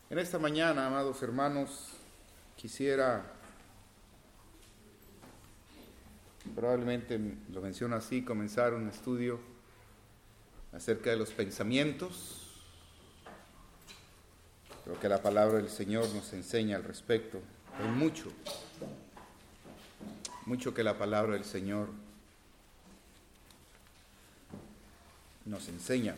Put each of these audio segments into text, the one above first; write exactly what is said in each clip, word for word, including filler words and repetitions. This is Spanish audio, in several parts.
En esta mañana, amados hermanos, quisiera, probablemente lo menciono así, comenzar un estudio acerca de los pensamientos, lo que la palabra del Señor nos enseña al respecto. Hay mucho, mucho que la palabra del Señor nos enseña.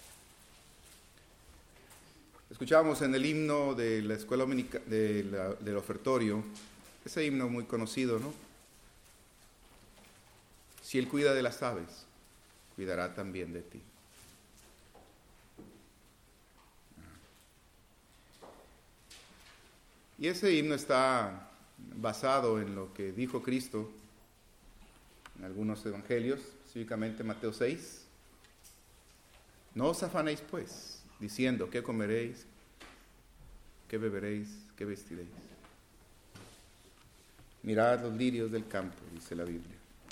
Escuchábamos en el himno de la escuela dominica, de la, del ofertorio, ese himno muy conocido, ¿no? Si Él cuida de las aves, cuidará también de ti. Y ese himno está basado en lo que dijo Cristo en algunos evangelios, específicamente Mateo seis. No os afanéis pues, diciendo, ¿qué comeréis? ¿Qué beberéis? ¿Qué vestiréis? Mirad los lirios del campo, dice la Biblia.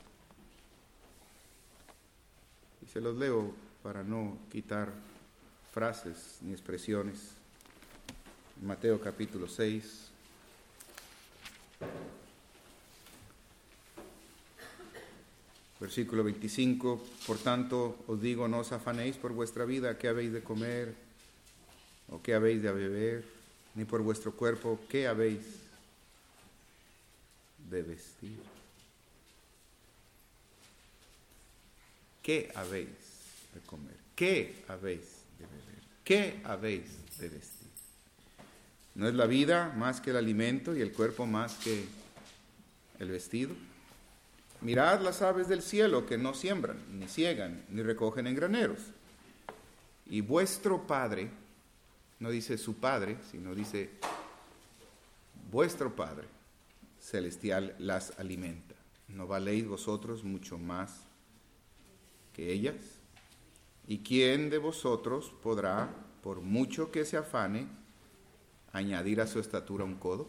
Y se los leo para no quitar frases ni expresiones. Mateo capítulo seis. Versículo veinticinco. Por tanto, os digo, no os afanéis por vuestra vida, qué habéis de comer, o qué habéis de beber, ni por vuestro cuerpo, qué habéis de vestir. ¿Qué habéis de comer? ¿Qué habéis de beber? ¿Qué habéis de vestir? ¿No es la vida más que el alimento y el cuerpo más que el vestido? Mirad las aves del cielo que no siembran, ni ciegan, ni recogen en graneros. Y vuestro Padre, no dice su Padre, sino dice vuestro Padre celestial las alimenta. ¿No valéis vosotros mucho más que ellas? ¿Y quién de vosotros podrá, por mucho que se afane, añadir a su estatura un codo?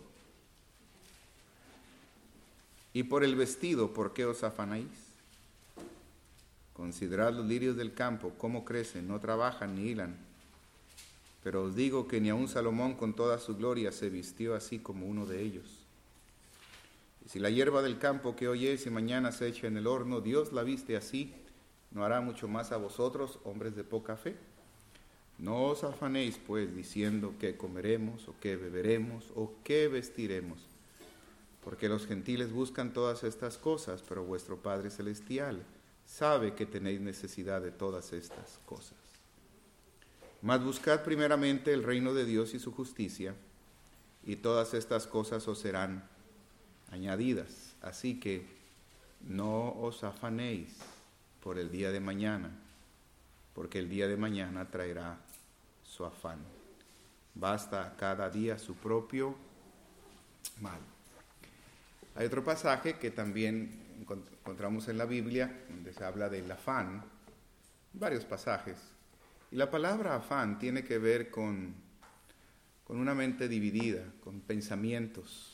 Y por el vestido, ¿por qué os afanáis? Considerad los lirios del campo, cómo crecen, no trabajan ni hilan. Pero os digo que ni aun Salomón con toda su gloria se vistió así como uno de ellos. Y si la hierba del campo que hoy es y mañana se echa en el horno, Dios la viste así, ¿no hará mucho más a vosotros, hombres de poca fe? No os afanéis, pues, diciendo qué comeremos, o qué beberemos, o qué vestiremos, porque los gentiles buscan todas estas cosas, pero vuestro Padre Celestial sabe que tenéis necesidad de todas estas cosas. Mas buscad primeramente el reino de Dios y su justicia, y todas estas cosas os serán añadidas. Así que no os afanéis por el día de mañana, porque el día de mañana traerá su afán. Basta a cada día su propio mal. Hay otro pasaje que también encontramos en la Biblia, donde se habla del afán, varios pasajes. Y la palabra afán tiene que ver con, con una mente dividida, con pensamientos.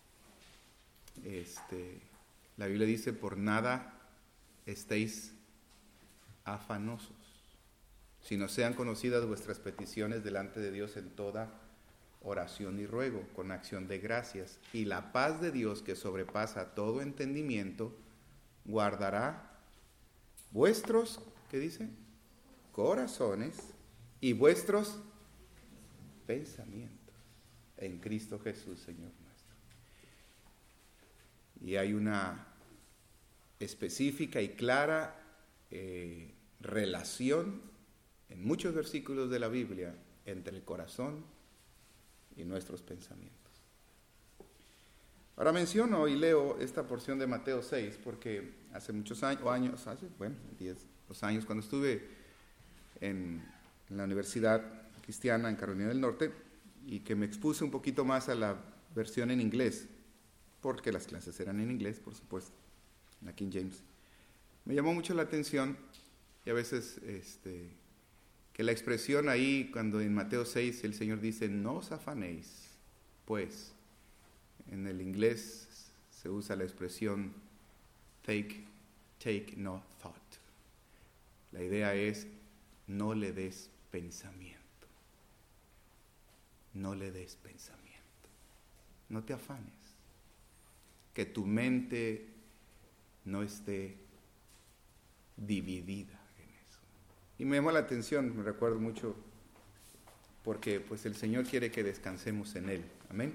Este, la Biblia dice, por nada estéis afanosos, sino sean conocidas vuestras peticiones delante de Dios en toda oración y ruego, con acción de gracias. Y la paz de Dios, que sobrepasa todo entendimiento, guardará vuestros, ¿qué dice? Corazones y vuestros pensamientos en Cristo Jesús, Señor nuestro. Y hay una específica y clara eh, relación en muchos versículos de la Biblia entre el corazón y nuestros pensamientos. Ahora menciono y leo esta porción de Mateo seis porque hace muchos años, o años, hace, bueno, diez, dos años, cuando estuve en, en la Universidad Cristiana en Carolina del Norte, y que me expuse un poquito más a la versión en inglés, porque las clases eran en inglés, por supuesto, en la King James. Me llamó mucho la atención, y a veces, este, que la expresión ahí, cuando en Mateo seis el Señor dice, no os afanéis, pues, en el inglés se usa la expresión take, take no thought. La idea es, no le des pensamiento. no le des pensamiento. No te afanes. Que tu mente no esté dividida en eso. Y me llamó la atención, me recuerdo mucho, porque pues el Señor quiere que descansemos en Él. Amén.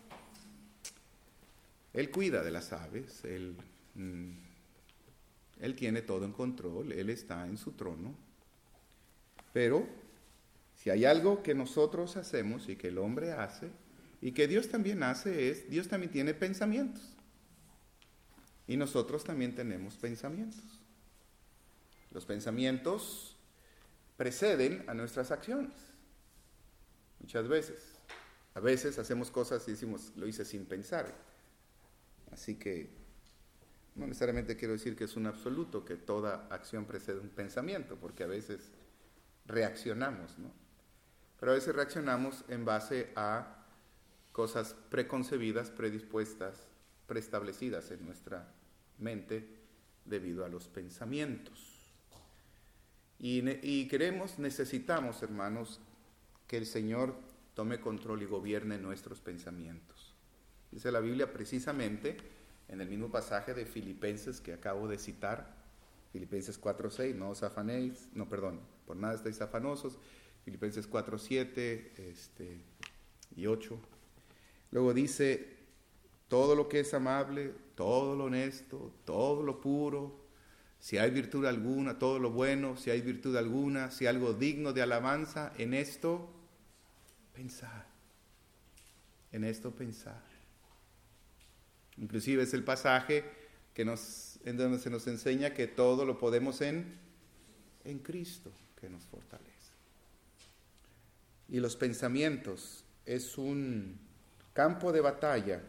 Él cuida de las aves, Él, mm, Él tiene todo en control, Él está en su trono. Pero si hay algo que nosotros hacemos y que el hombre hace, y que Dios también hace, es, Dios también tiene pensamientos. Y nosotros también tenemos pensamientos. Los pensamientos preceden a nuestras acciones. Muchas veces. A veces hacemos cosas y decimos, lo hice sin pensar. Así que no necesariamente quiero decir que es un absoluto, que toda acción precede un pensamiento, porque a veces reaccionamos, ¿no? Pero a veces reaccionamos en base a cosas preconcebidas, predispuestas, preestablecidas en nuestra mente debido a los pensamientos. Y, y queremos, necesitamos, hermanos, que el Señor tome control y gobierne nuestros pensamientos. Dice la Biblia precisamente en el mismo pasaje de Filipenses que acabo de citar, Filipenses cuatro seis, no os afanéis, no, perdón, por nada estáis afanosos, Filipenses cuatro siete este, y ocho. Luego dice, todo lo que es amable, todo lo honesto, todo lo puro, si hay virtud alguna, todo lo bueno, si hay virtud alguna, si algo digno de alabanza, en esto pensar, en esto pensar. Inclusive es el pasaje que nos, en donde se nos enseña que todo lo podemos en, en Cristo, que nos fortalece. Y los pensamientos es un campo de batalla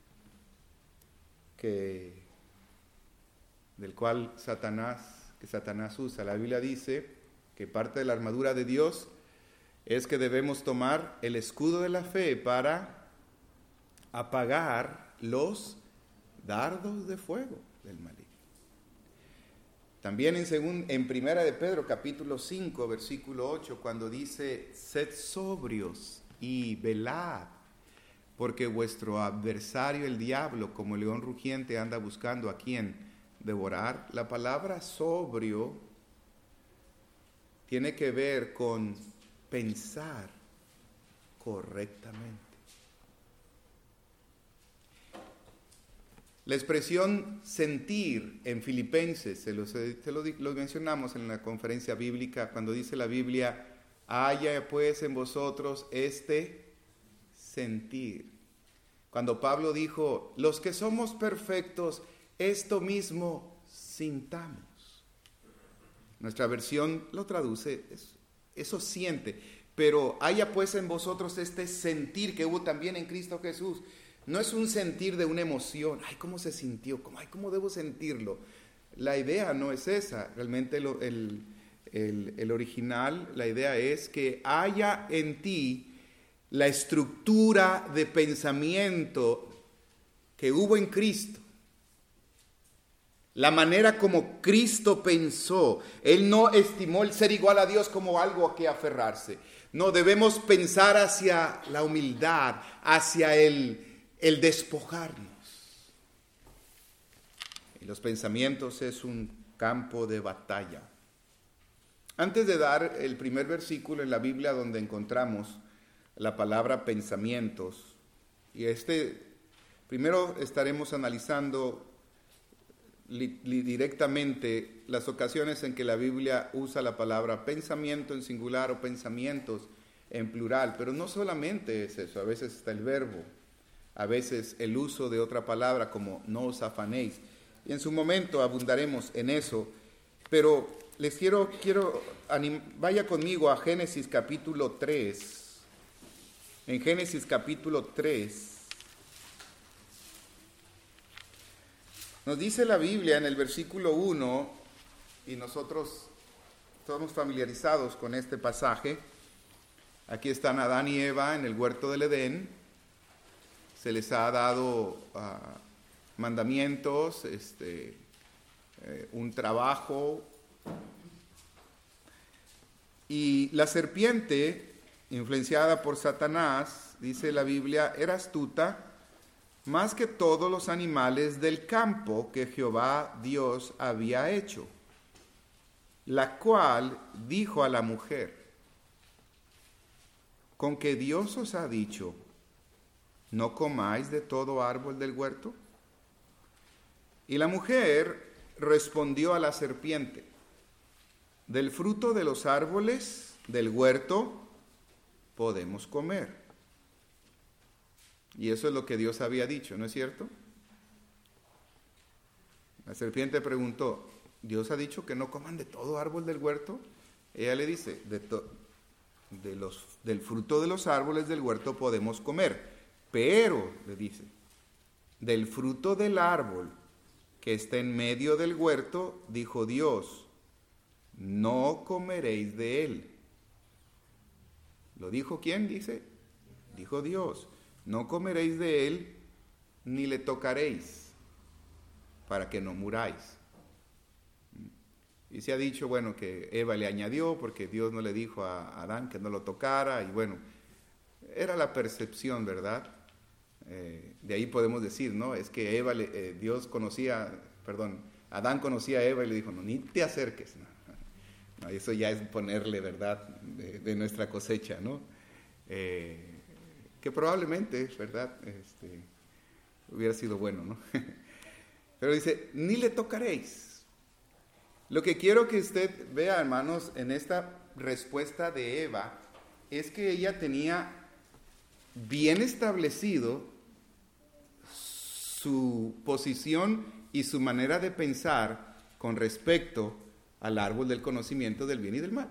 que, del cual Satanás, que Satanás usa. La Biblia dice que parte de la armadura de Dios es que debemos tomar el escudo de la fe para apagar los dardos de fuego del maligno. También en, segun, en Primera de Pedro, capítulo cinco, versículo ocho, cuando dice, sed sobrios y velad, porque vuestro adversario el diablo, como león rugiente, anda buscando a quien devorar. La palabra sobrio tiene que ver con pensar correctamente. La expresión sentir en Filipenses, se lo, se lo, lo mencionamos en la conferencia bíblica, cuando dice la Biblia, haya pues en vosotros este sentir. Cuando Pablo dijo, los que somos perfectos, esto mismo sintamos. Nuestra versión lo traduce, eso, eso siente, pero haya pues en vosotros este sentir que hubo también en Cristo Jesús. No es un sentir de una emoción, ay, ¿cómo se sintió? ¿Cómo, ay, ¿cómo debo sentirlo? La idea no es esa, realmente lo, el, el, el original, la idea es que haya en ti la estructura de pensamiento que hubo en Cristo. La manera como Cristo pensó. Él no estimó el ser igual a Dios como algo a que aferrarse. No, debemos pensar hacia la humildad, hacia el... el despojarnos. Y los pensamientos es un campo de batalla. Antes de dar el primer versículo en la Biblia donde encontramos la palabra pensamientos, y este primero estaremos analizando li, li, directamente las ocasiones en que la Biblia usa la palabra pensamiento en singular o pensamientos en plural, pero no solamente es eso, a veces está el verbo, a veces el uso de otra palabra como no os afanéis. Y en su momento abundaremos en eso. Pero les quiero, quiero anim- vaya conmigo a Génesis capítulo tres. En Génesis capítulo tres. Nos dice la Biblia en el versículo uno, y nosotros estamos familiarizados con este pasaje. Aquí están Adán y Eva en el huerto del Edén. Se les ha dado uh, mandamientos, este, eh, un trabajo. Y la serpiente, influenciada por Satanás, dice la Biblia, era astuta más que todos los animales del campo que Jehová Dios había hecho, la cual dijo a la mujer: ¿con que Dios os ha dicho, no comáis de todo árbol del huerto? Y la mujer respondió a la serpiente: del fruto de los árboles del huerto podemos comer. Y eso es lo que Dios había dicho, ¿no es cierto? La serpiente preguntó: ¿Dios ha dicho que no coman de todo árbol del huerto? Ella le dice: de, to- de los, del fruto de los árboles del huerto podemos comer, pero, le dice, del fruto del árbol que está en medio del huerto, dijo Dios, no comeréis de él. ¿Lo dijo quién? Dice, dijo Dios, no comeréis de él, ni le tocaréis, para que no muráis. Y se ha dicho, bueno, que Eva le añadió porque Dios no le dijo a Adán que no lo tocara, y bueno, era la percepción, ¿verdad? Eh, de ahí podemos decir, ¿no? Es que Eva, le, eh, Dios conocía, perdón, Adán conocía a Eva y le dijo, no, ni te acerques, ¿no? No, eso ya es ponerle, ¿verdad?, de, de nuestra cosecha, ¿no? Eh, que probablemente, ¿verdad?, este, hubiera sido bueno, ¿no? Pero dice, ni le tocaréis. Lo que quiero que usted vea, hermanos, en esta respuesta de Eva, es que ella tenía bien establecido su posición y su manera de pensar con respecto al árbol del conocimiento del bien y del mal.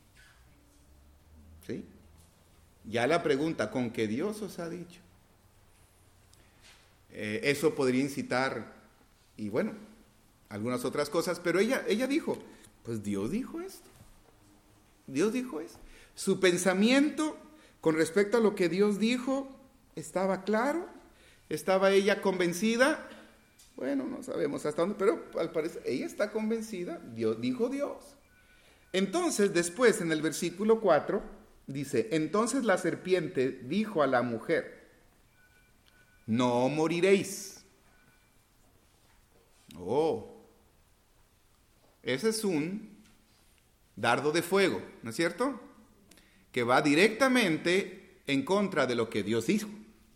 ¿Sí? Ya la pregunta, ¿con qué Dios os ha dicho? Eh, eso podría incitar, y bueno, algunas otras cosas, pero ella, ella dijo, pues Dios dijo esto. Dios dijo esto. Su pensamiento con respecto a lo que Dios dijo estaba claro, estaba ella convencida. Bueno, no sabemos hasta dónde, pero al parecer ella está convencida, Dios dijo Dios. Entonces, después en el versículo cuatro, dice, entonces la serpiente dijo a la mujer, no moriréis. Oh, ese es un dardo de fuego, ¿no es cierto? Que va directamente en contra de lo que Dios dijo.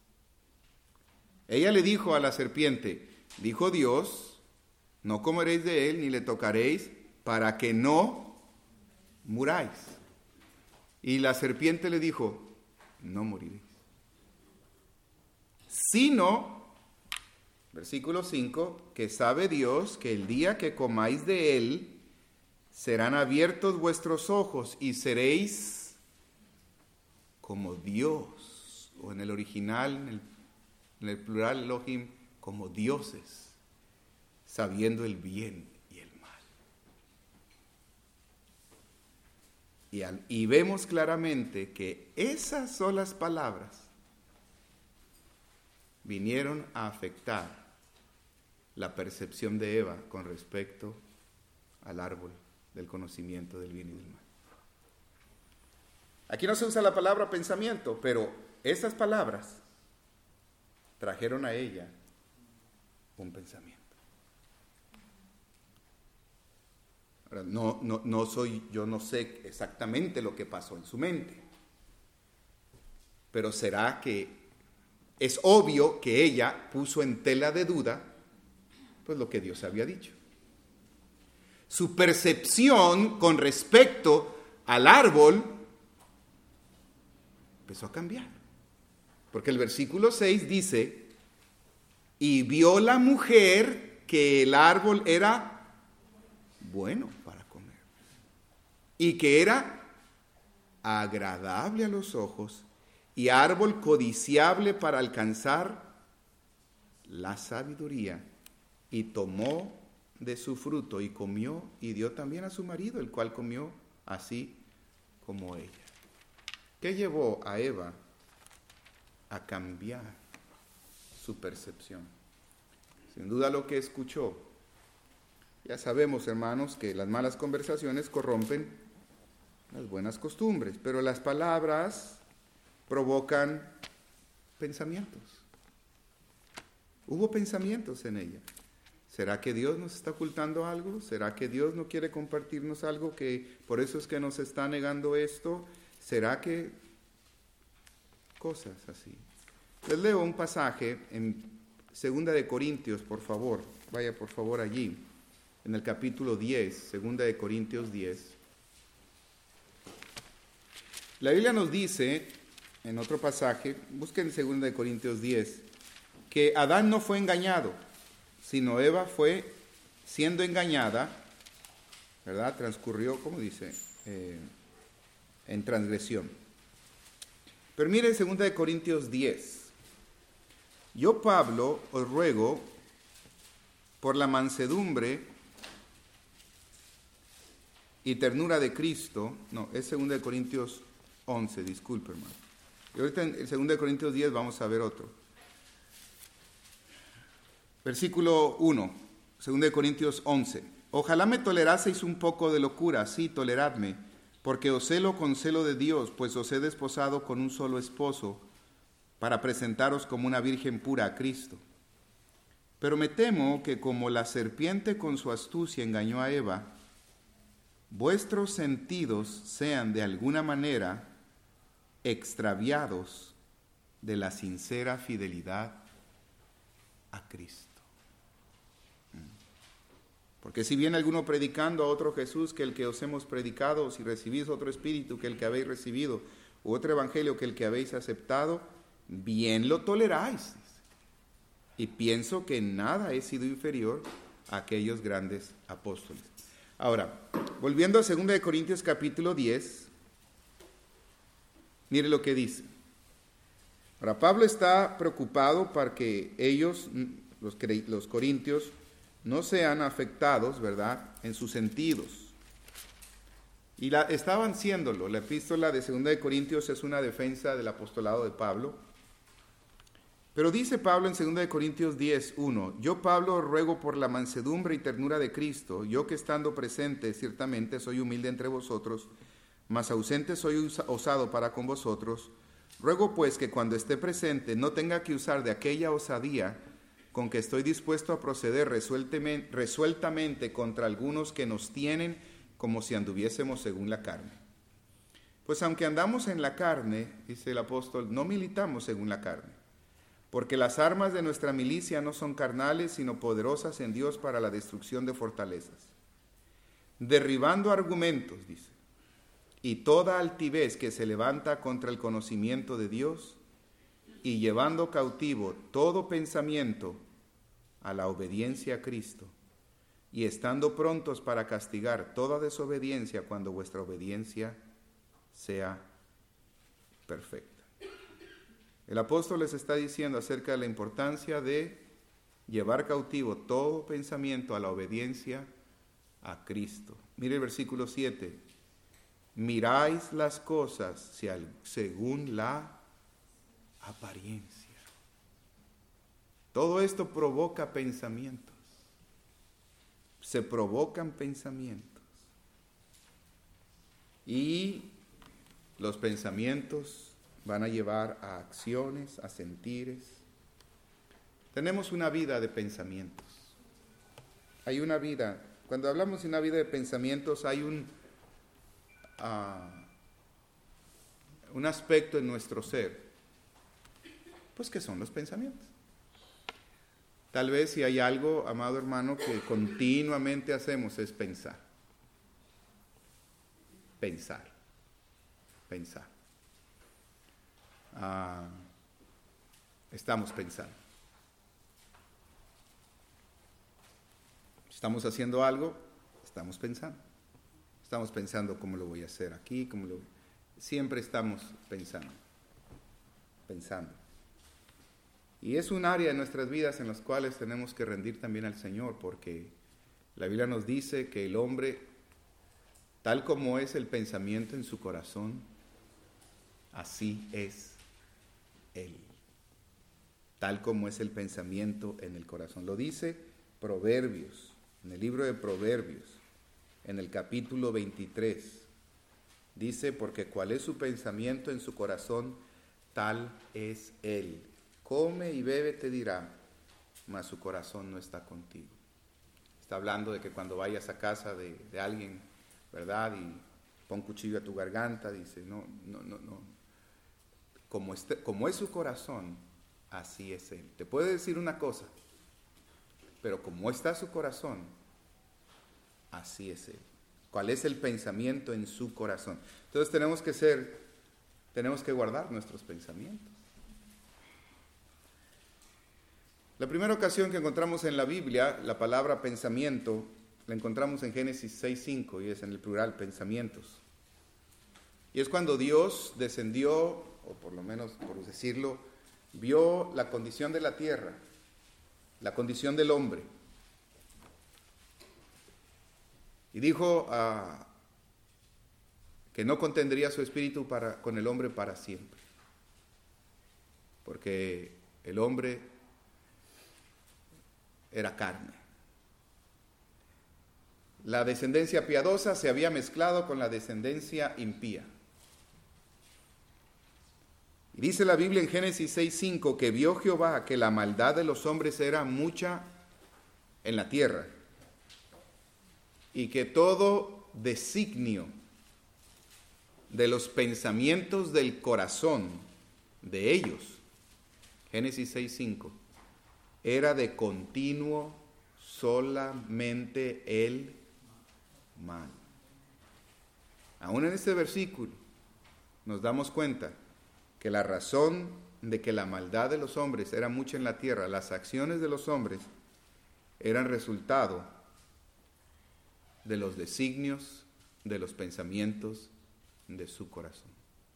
Ella le dijo a la serpiente, dijo Dios, no comeréis de él ni le tocaréis para que no muráis. Y la serpiente le dijo, no moriréis. Sino, versículo cinco, que sabe Dios que el día que comáis de él, serán abiertos vuestros ojos y seréis como Dios, o en el original, en el, en el plural Elohim, como dioses, sabiendo el bien y el mal. Y, al, y vemos claramente que esas solas palabras vinieron a afectar la percepción de Eva con respecto al árbol del conocimiento del bien y del mal. Aquí no se usa la palabra pensamiento, pero esas palabras trajeron a ella un pensamiento. Ahora, no, no, no soy, yo no sé exactamente lo que pasó en su mente, pero será que es obvio que ella puso en tela de duda pues lo que Dios había dicho. Su percepción con respecto al árbol empezó a cambiar. Porque el versículo seis dice, y vio la mujer que el árbol era bueno para comer y que era agradable a los ojos y árbol codiciable para alcanzar la sabiduría, y tomó de su fruto y comió y dio también a su marido, el cual comió así como ella. ¿Qué llevó a Eva a cambiar su percepción? Sin duda lo que escuchó. Ya sabemos, hermanos, que las malas conversaciones corrompen las buenas costumbres, pero las palabras provocan pensamientos. Hubo pensamientos en ella. ¿Será que Dios nos está ocultando algo? ¿Será que Dios no quiere compartirnos algo, que por eso es que nos está negando esto? ¿Será que cosas así? Les leo un pasaje en Segunda de Corintios, por favor. Vaya por favor allí, en el capítulo diez, Segunda de Corintios diez. La Biblia nos dice, en otro pasaje, busquen Segunda de Corintios diez, que Adán no fue engañado, sino Eva fue siendo engañada, ¿verdad? Transcurrió, ¿cómo dice? Eh, en transgresión. Pero miren segunda de Corintios diez. Yo, Pablo, os ruego por la mansedumbre y ternura de Cristo, no, es segunda de Corintios once, disculpe, hermano. Y ahorita en segunda de Corintios diez vamos a ver otro. Versículo uno, segunda de Corintios once. Ojalá me toleraseis un poco de locura, sí, toleradme, porque os celo con celo de Dios, pues os he desposado con un solo esposo, para presentaros como una virgen pura a Cristo. Pero me temo que como la serpiente con su astucia engañó a Eva, vuestros sentidos sean de alguna manera extraviados de la sincera fidelidad a Cristo. Porque si viene alguno predicando a otro Jesús que el que os hemos predicado, o si recibís otro espíritu que el que habéis recibido, u otro evangelio que el que habéis aceptado, bien lo toleráis. Y pienso que en nada he sido inferior a aquellos grandes apóstoles. Ahora, volviendo a segunda de Corintios capítulo diez, mire lo que dice. Ahora, Pablo está preocupado para que ellos, los, los corintios, no sean afectados, ¿verdad?, en sus sentidos. Y la, estaban siéndolo. La epístola de segunda de Corintios es una defensa del apostolado de Pablo. Pero dice Pablo en segunda de Corintios diez, uno, yo Pablo ruego por la mansedumbre y ternura de Cristo, yo que estando presente ciertamente soy humilde entre vosotros, mas ausente soy osado para con vosotros, ruego pues que cuando esté presente no tenga que usar de aquella osadía con que estoy dispuesto a proceder resueltamente, resueltamente contra algunos que nos tienen como si anduviésemos según la carne. Pues aunque andamos en la carne, dice el apóstol, no militamos según la carne, porque las armas de nuestra milicia no son carnales, sino poderosas en Dios para la destrucción de fortalezas, derribando argumentos, dice, y toda altivez que se levanta contra el conocimiento de Dios, y llevando cautivo todo pensamiento a la obediencia a Cristo, y estando prontos para castigar toda desobediencia cuando vuestra obediencia sea perfecta. El apóstol les está diciendo acerca de la importancia de llevar cautivo todo pensamiento a la obediencia a Cristo. Mire el versículo siete. Miráis las cosas según la apariencia. Todo esto provoca pensamientos. Se provocan pensamientos. Y los pensamientos van a llevar a acciones, a sentires. Tenemos una vida de pensamientos. Hay una vida, cuando hablamos de una vida de pensamientos, hay un, uh, un aspecto en nuestro ser, pues que son los pensamientos. Tal vez si hay algo, amado hermano, que continuamente hacemos es pensar. Pensar. Pensar. Ah, estamos pensando. Estamos haciendo algo, estamos pensando. Estamos pensando cómo lo voy a hacer aquí, cómo lo... Siempre estamos pensando. Pensando. Y es un área de nuestras vidas en las cuales tenemos que rendir también al Señor, porque la Biblia nos dice que el hombre, tal como es el pensamiento en su corazón, así es él. Tal como es el pensamiento en el corazón. Lo dice Proverbios, en el libro de Proverbios, en el capítulo veintitrés. Dice, porque cuál es su pensamiento en su corazón, tal es él. come y bebe, te dirá, mas su corazón no está contigo. Está hablando de que cuando vayas a casa de, de alguien, ¿verdad? Y pon cuchillo a tu garganta, dice, no, no, no, no. Como, este, como es su corazón, así es él. Te puede decir una cosa, pero como está su corazón, así es él. ¿Cuál es el pensamiento en su corazón? Entonces tenemos que ser, tenemos que guardar nuestros pensamientos. La primera ocasión que encontramos en la Biblia la palabra pensamiento, la encontramos en Génesis seis cinco y es en el plural, pensamientos. Y es cuando Dios descendió, o por lo menos por decirlo, vio la condición de la tierra, la condición del hombre. Y dijo uh, que no contendría su espíritu para, con el hombre para siempre. Porque el hombre era carne. La descendencia piadosa se había mezclado con la descendencia impía. Y dice la Biblia en Génesis seis cinco que vio Jehová que la maldad de los hombres era mucha en la tierra y que todo designio de los pensamientos del corazón de ellos, Génesis seis cinco, era de continuo solamente el mal. Aún en este versículo nos damos cuenta que la razón de que la maldad de los hombres era mucha en la tierra, las acciones de los hombres eran resultado de los designios, de los pensamientos de su corazón.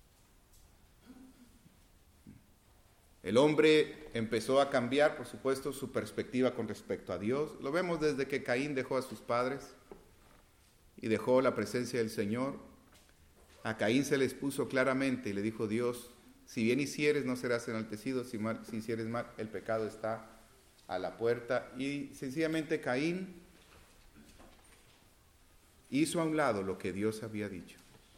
El hombre empezó a cambiar, por supuesto, su perspectiva con respecto a Dios. Lo vemos desde que Caín dejó a sus padres y dejó la presencia del Señor. A Caín se le expuso claramente y le dijo Dios, si bien hicieres no serás enaltecido, si, mal, si hicieres mal el pecado está a la puerta. Y sencillamente Caín hizo a un lado lo que Dios había dicho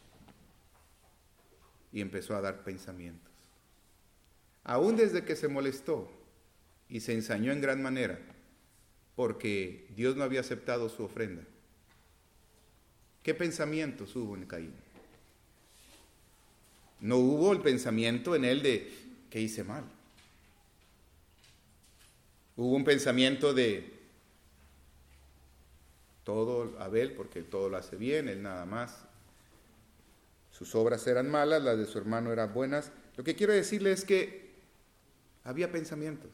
y empezó a dar pensamientos. Aún desde que se molestó y se ensañó en gran manera porque Dios no había aceptado su ofrenda. ¿Qué pensamientos hubo en Caín? No hubo el pensamiento en él de que hice mal. Hubo un pensamiento de todo Abel, porque todo lo hace bien, él nada más. Sus obras eran malas, las de su hermano eran buenas. Lo que quiero decirle es que había pensamientos.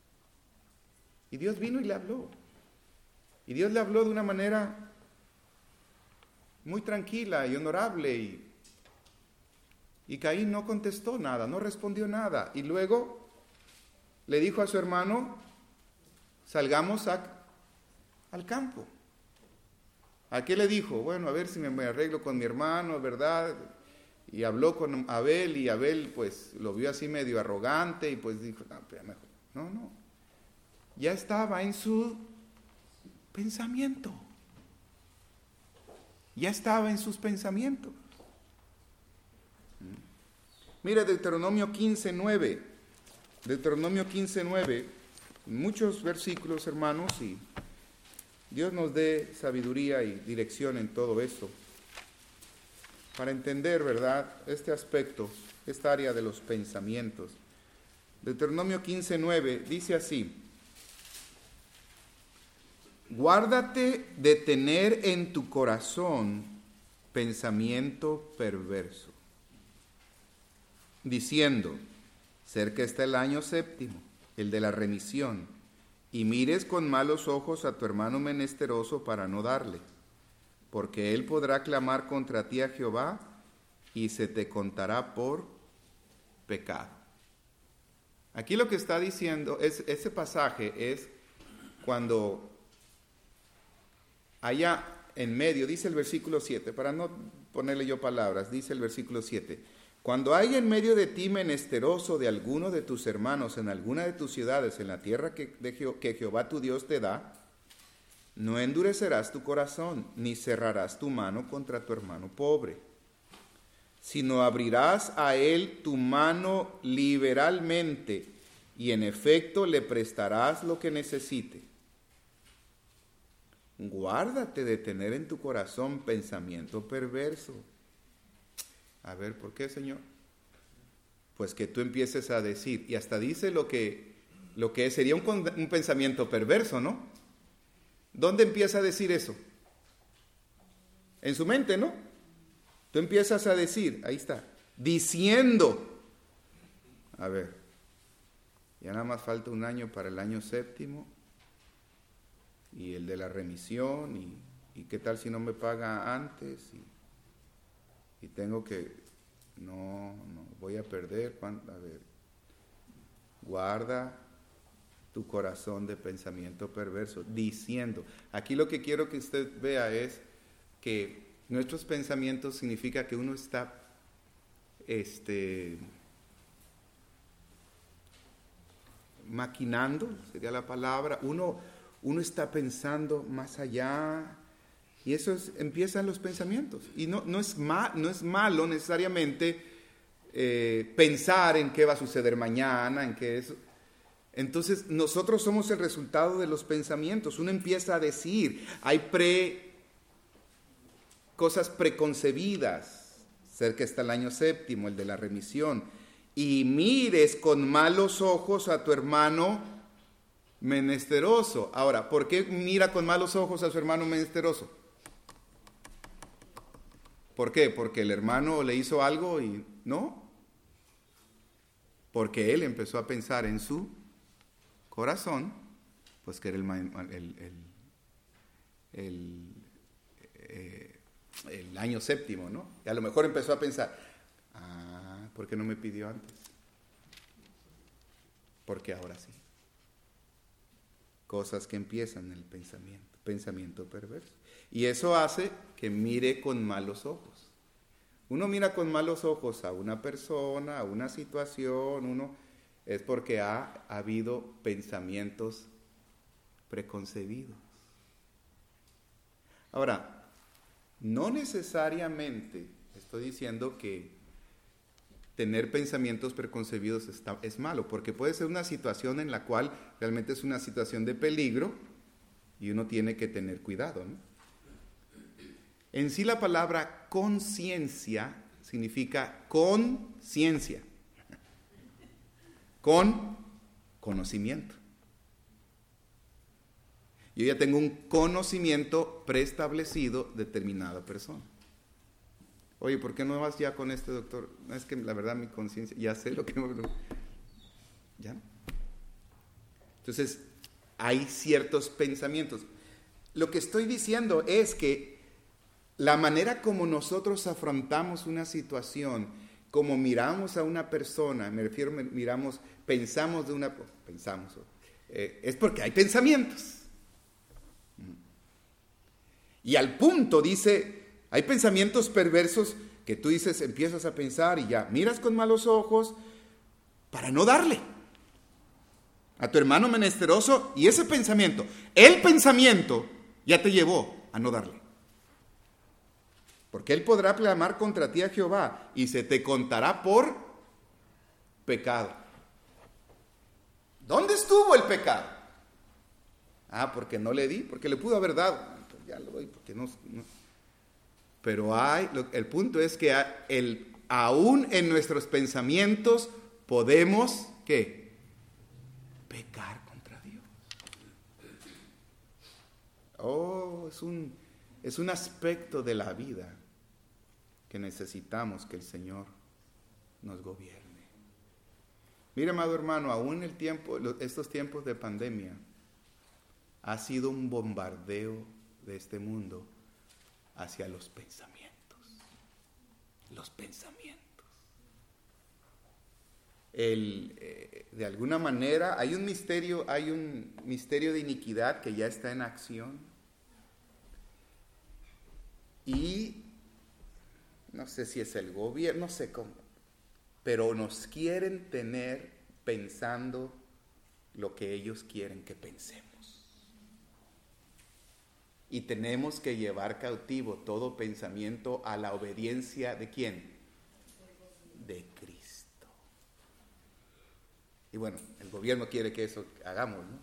Y Dios vino y le habló. Y Dios le habló de una manera muy tranquila y honorable. Y, y Caín no contestó nada, no respondió nada. Y luego le dijo a su hermano, salgamos a, al campo. ¿A qué le dijo? Bueno, a ver si me arreglo con mi hermano, ¿verdad? Y habló con Abel y Abel pues lo vio así medio arrogante y pues dijo, no, pero mejor. no, no. Ya estaba en su pensamiento. Ya estaba en sus pensamientos. Mira Deuteronomio quince nueve. Deuteronomio quince nueve. Muchos versículos, hermanos, y Dios nos dé sabiduría y dirección en todo esto. Para entender, ¿verdad?, este aspecto, esta área de los pensamientos. Deuteronomio quince nueve dice así: guárdate de tener en tu corazón pensamiento perverso, diciendo, cerca está el año séptimo, el de la remisión, y mires con malos ojos a tu hermano menesteroso para no darle, porque él podrá clamar contra ti a Jehová y se te contará por pecado. Aquí lo que está diciendo, es, ese pasaje es cuando allá en medio, dice el versículo siete, para no ponerle yo palabras, dice el versículo siete, cuando hay en medio de ti menesteroso de alguno de tus hermanos en alguna de tus ciudades en la tierra que, de Je- que Jehová tu Dios te da, no endurecerás tu corazón, ni cerrarás tu mano contra tu hermano pobre, sino abrirás a él tu mano liberalmente y en efecto le prestarás lo que necesite. Guárdate de tener en tu corazón pensamiento perverso. A ver, ¿por qué, Señor? Pues que tú empieces a decir, y hasta dice lo que, lo que sería un, un pensamiento perverso, ¿no? ¿Dónde empieza a decir eso? En su mente, ¿no? Tú empiezas a decir, ahí está, diciendo, a ver, ya nada más falta un año para el año séptimo, y el de la remisión, y, y qué tal si no me paga antes, y, y tengo que, no, no, voy a perder, a ver, guarda tu corazón de pensamiento perverso, diciendo, aquí lo que quiero que usted vea es que nuestros pensamientos significa que uno está, este, maquinando, sería la palabra, uno, uno está pensando más allá, y eso es, empiezan los pensamientos, y no, no, es, ma, no es malo necesariamente eh, pensar en qué va a suceder mañana, en qué eso. Entonces nosotros somos el resultado de los pensamientos, uno empieza a decir, hay pre, cosas preconcebidas, cerca está el año séptimo, el de la remisión, y mires con malos ojos a tu hermano menesteroso. Ahora, ¿por qué mira con malos ojos a su hermano menesteroso? ¿Por qué? ¿Porque el hermano le hizo algo y no? Porque él empezó a pensar en su corazón, pues que era el, el, el, el, eh, el año séptimo, ¿no? Y a lo mejor empezó a pensar, ah, ¿por qué no me pidió antes? Porque ahora sí. Cosas que empiezan en el pensamiento, pensamiento perverso. Y eso hace que mire con malos ojos. Uno mira con malos ojos a una persona, a una situación, uno es porque ha, ha habido pensamientos preconcebidos. Ahora, no necesariamente estoy diciendo que tener pensamientos preconcebidos está, es malo, porque puede ser una situación en la cual realmente es una situación de peligro y uno tiene que tener cuidado, ¿no? En sí la palabra conciencia significa conciencia, con conocimiento. Yo ya tengo un conocimiento preestablecido de determinada persona. Oye, ¿por qué no vas ya con este doctor? No, es que la verdad mi conciencia, ya sé lo que... ¿Ya? Entonces, hay ciertos pensamientos. Lo que estoy diciendo es que la manera como nosotros afrontamos una situación, como miramos a una persona, me refiero, miramos, pensamos de una... Pensamos, eh, es porque hay pensamientos. Y al punto dice... Hay pensamientos perversos que tú dices, empiezas a pensar y ya, miras con malos ojos para no darle a tu hermano menesteroso, y ese pensamiento, el pensamiento ya te llevó a no darle. Porque él podrá clamar contra ti a Jehová y se te contará por pecado. ¿Dónde estuvo el pecado? Ah, porque no le di, porque le pudo haber dado. Ya lo doy, porque no... no. Pero hay, el punto es que el, aún en nuestros pensamientos podemos, ¿qué? Pecar contra Dios. Oh, es un, es un aspecto de la vida que necesitamos que el Señor nos gobierne. Mira, amado hermano, aún el tiempo, estos tiempos de pandemia, ha sido un bombardeo de este mundo hacia los pensamientos, los pensamientos. El, eh, de alguna manera hay un misterio, hay un misterio de iniquidad que ya está en acción, y no sé si es el gobierno, no sé cómo, pero nos quieren tener pensando lo que ellos quieren que pensemos. Y tenemos que llevar cautivo todo pensamiento a la obediencia ¿de quién? De Cristo. Y bueno, el gobierno quiere que eso hagamos, ¿no?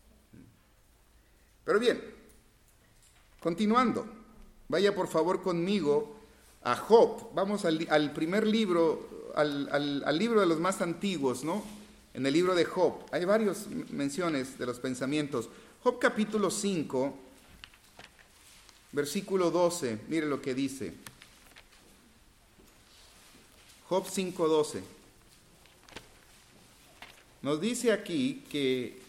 Pero bien, continuando, vaya por favor conmigo a Job. Vamos al, al primer libro, al, al, al libro de los más antiguos, ¿no? En el libro de Job. Hay varias menciones de los pensamientos. Job capítulo cinco, versículo doce. Mire lo que dice. Job cinco doce. Nos dice aquí que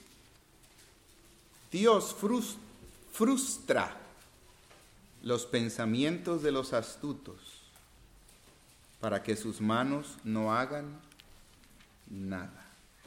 Dios frustra los pensamientos de los astutos para que sus manos no hagan nada.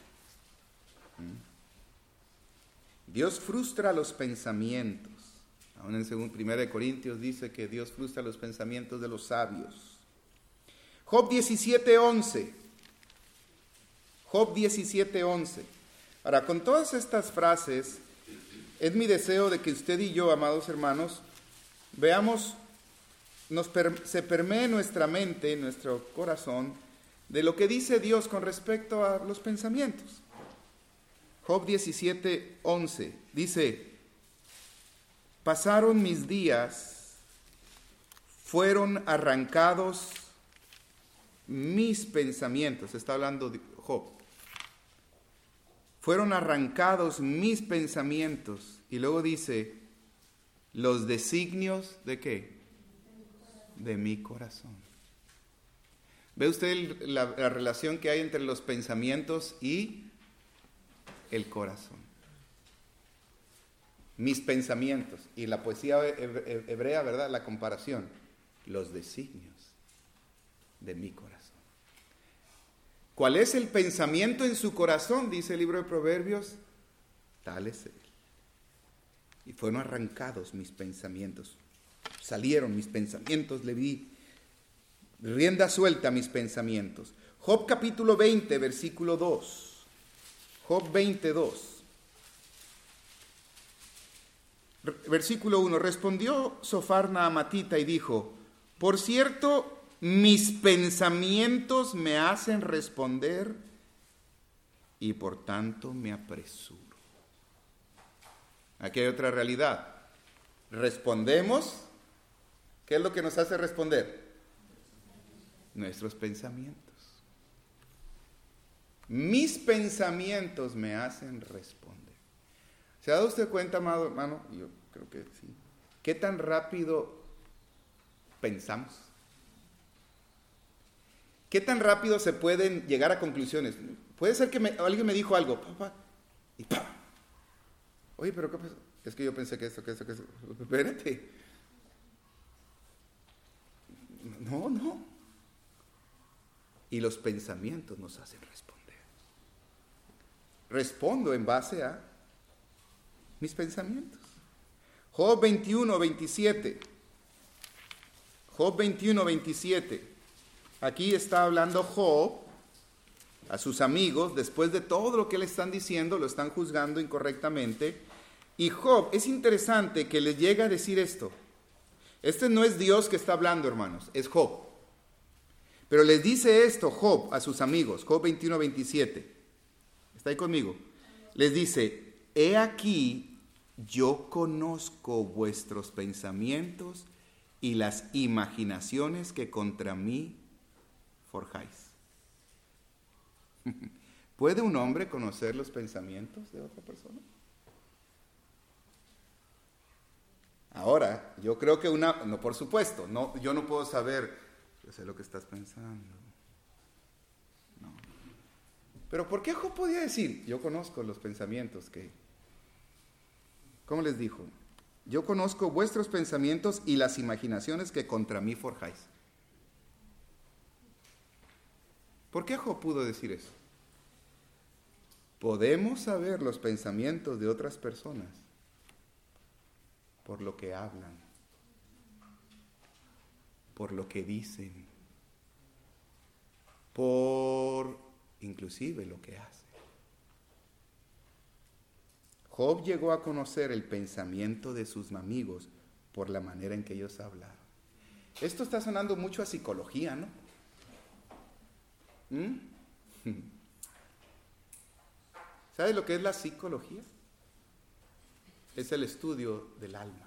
Dios frustra los pensamientos. Aún en primera de Corintios dice que Dios frustra los pensamientos de los sabios. Job diecisiete once. Job diecisiete once. Ahora, con todas estas frases, es mi deseo de que usted y yo, amados hermanos, veamos, nos per, se permee nuestra mente, nuestro corazón, de lo que dice Dios con respecto a los pensamientos. Job diecisiete once dice: pasaron mis días, fueron arrancados mis pensamientos. Está hablando de Job. Fueron arrancados mis pensamientos. Y luego dice, los designios de qué? De mi corazón. ¿Ve usted la, la relación que hay entre los pensamientos y el corazón? Mis pensamientos. Y la poesía hebrea, ¿verdad? La comparación. Los designios de mi corazón. ¿Cuál es el pensamiento en su corazón? Dice el libro de Proverbios. Tal es él. Y fueron arrancados mis pensamientos. Salieron mis pensamientos, le di rienda suelta a mis pensamientos. Job capítulo veinte, versículo dos. Job veinte, dos. Versículo uno. Respondió Sofar Naamatita y dijo: por cierto, mis pensamientos me hacen responder y por tanto me apresuro. Aquí hay otra realidad. Respondemos. ¿Qué es lo que nos hace responder? Nuestros pensamientos. Mis pensamientos me hacen responder. ¿Se ha dado usted cuenta, amado hermano? Yo creo que sí. ¿Qué tan rápido pensamos? ¿Qué tan rápido se pueden llegar a conclusiones? Puede ser que me, alguien me dijo algo, papá, y ¡pam! Oye, pero ¿qué pasó? Es que yo pensé que esto, que esto, que esto. Espérate. No, no. Y los pensamientos nos hacen responder. Respondo en base a mis pensamientos. Job veintiuno, veintisiete. Job veintiuno, veintisiete. Aquí está hablando Job a sus amigos, después de todo lo que le están diciendo, lo están juzgando incorrectamente. Y Job, es interesante que le llega a decir esto. Este no es Dios que está hablando, hermanos, es Job. Pero les dice esto Job a sus amigos, Job veintiuno, veintisiete. ¿Está ahí conmigo? Les dice: he aquí, yo conozco vuestros pensamientos y las imaginaciones que contra mí forjáis. ¿Puede un hombre conocer los pensamientos de otra persona? Ahora, yo creo que una, no, por supuesto, no, yo no puedo saber, yo sé lo que estás pensando. No. Pero ¿por qué Job podía decir, yo conozco los pensamientos que, ¿cómo les dijo? Yo conozco vuestros pensamientos y las imaginaciones que contra mí forjáis. ¿Por qué Job pudo decir eso? Podemos saber los pensamientos de otras personas por lo que hablan, por lo que dicen, por inclusive lo que hacen. Job llegó a conocer el pensamiento de sus amigos por la manera en que ellos hablaron. Esto está sonando mucho a psicología, ¿no? ¿Mm? ¿Sabes lo que es la psicología? Es el estudio del alma.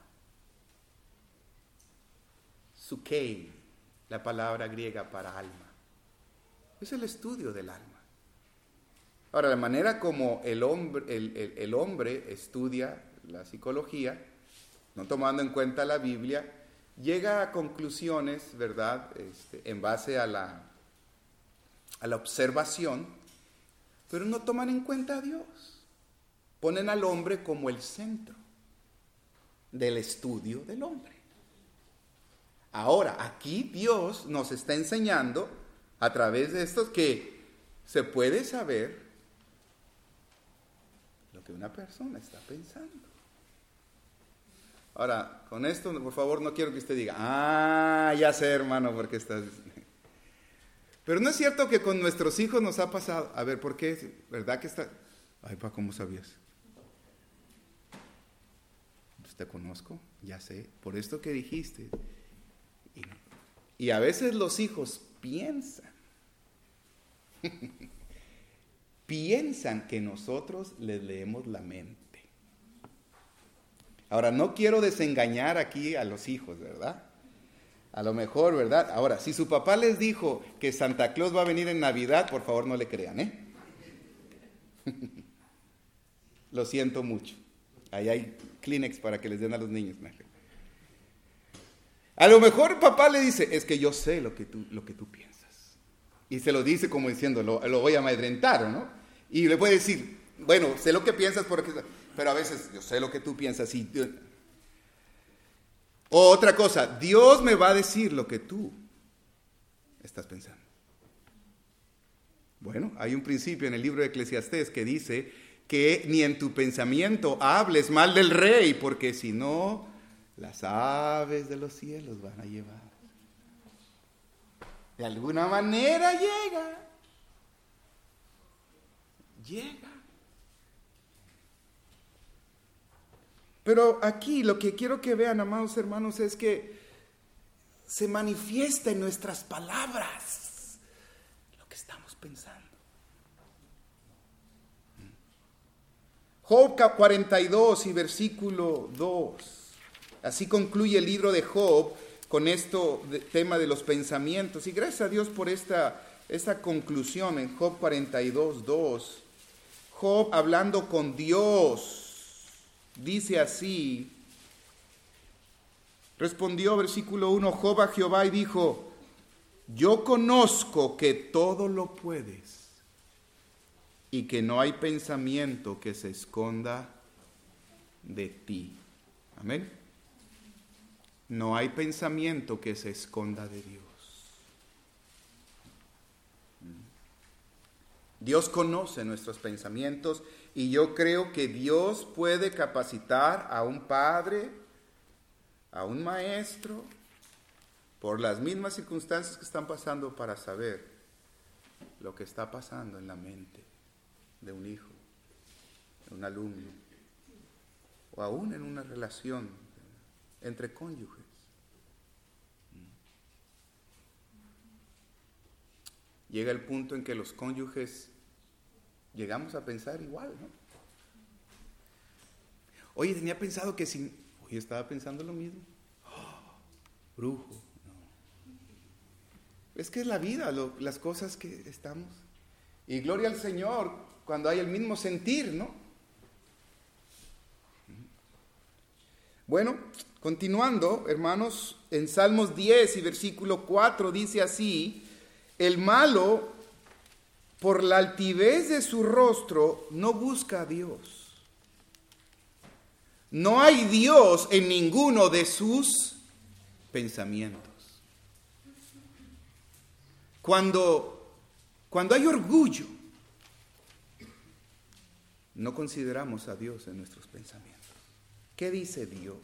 Psuche, la palabra griega para alma. Es el estudio del alma. Ahora, la manera como el hombre, el, el, el hombre estudia la psicología, no tomando en cuenta la Biblia, llega a conclusiones, ¿verdad?, este, en base a la, a la observación, pero no toman en cuenta a Dios. Ponen al hombre como el centro del estudio del hombre. Ahora, aquí Dios nos está enseñando a través de estos que se puede saber lo que una persona está pensando. Ahora, con esto, por favor, no quiero que usted diga, ah, ya sé, hermano, porque estás... Pero no es cierto que con nuestros hijos nos ha pasado. A ver, ¿por qué? ¿Verdad que está? Ay, pa, ¿cómo sabías? Pues te conozco, ya sé, por esto que dijiste. Y, y a veces los hijos piensan, piensan que nosotros les leemos la mente. Ahora, no quiero desengañar aquí a los hijos, ¿verdad? A lo mejor, ¿verdad? Ahora, si su papá les dijo que Santa Claus va a venir en Navidad, por favor no le crean, ¿eh? Lo siento mucho. Ahí hay Kleenex para que les den a los niños. A lo mejor papá le dice, es que yo sé lo que tú, lo que tú piensas. Y se lo dice como diciendo, lo, lo voy a amedrentar, ¿no? Y le puede decir, bueno, sé lo que piensas, porque, pero a veces yo sé lo que tú piensas. Y, o otra cosa, Dios me va a decir lo que tú estás pensando. Bueno, hay un principio en el libro de Eclesiastés que dice que ni en tu pensamiento hables mal del rey, porque si no, las aves de los cielos van a llevar. De alguna manera llega. Llega. Pero aquí lo que quiero que vean, amados hermanos, es que se manifiesta en nuestras palabras lo que estamos pensando. Job cuarenta y dos y versículo dos. Así concluye el libro de Job con esto de, tema de los pensamientos. Y gracias a Dios por esta, esta conclusión en Job cuarenta y dos, dos. Job hablando con Dios. Dice así, respondió versículo uno, Job a Jehová y dijo, yo conozco que todo lo puedes y que no hay pensamiento que se esconda de ti. Amén. No hay pensamiento que se esconda de Dios. Dios conoce nuestros pensamientos y yo creo que Dios puede capacitar a un padre, a un maestro, por las mismas circunstancias que están pasando para saber lo que está pasando en la mente de un hijo, de un alumno, o aún en una relación entre cónyuges. Llega el punto en que los cónyuges llegamos a pensar igual, ¿no? Oye, tenía pensado que si... Oye, estaba pensando lo mismo. Oh, brujo. No. Es que es la vida, lo, las cosas que estamos. Y gloria al Señor cuando hay el mismo sentir, ¿no? Bueno, continuando, hermanos, en Salmos diez y versículo cuatro dice así, el malo, por la altivez de su rostro, no busca a Dios. No hay Dios en ninguno de sus pensamientos. Cuando, cuando hay orgullo, no consideramos a Dios en nuestros pensamientos. ¿Qué dice Dios?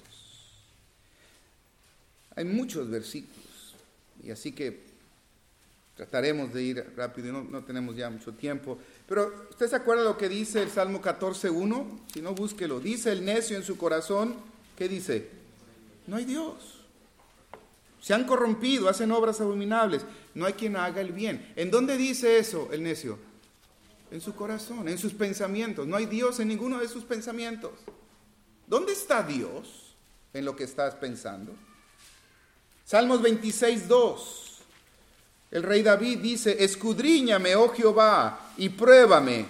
Hay muchos versículos, y así que trataremos de ir rápido y no, no tenemos ya mucho tiempo. Pero, ¿usted se acuerda lo que dice el Salmo catorce uno? Si no, búsquelo. Dice el necio en su corazón, ¿qué dice? No hay Dios. Se han corrompido, hacen obras abominables. No hay quien haga el bien. ¿En dónde dice eso el necio? En su corazón, en sus pensamientos. No hay Dios en ninguno de sus pensamientos. ¿Dónde está Dios en lo que estás pensando? Salmos veintiséis, dos. El rey David dice, escudriñame, oh Jehová, y pruébame.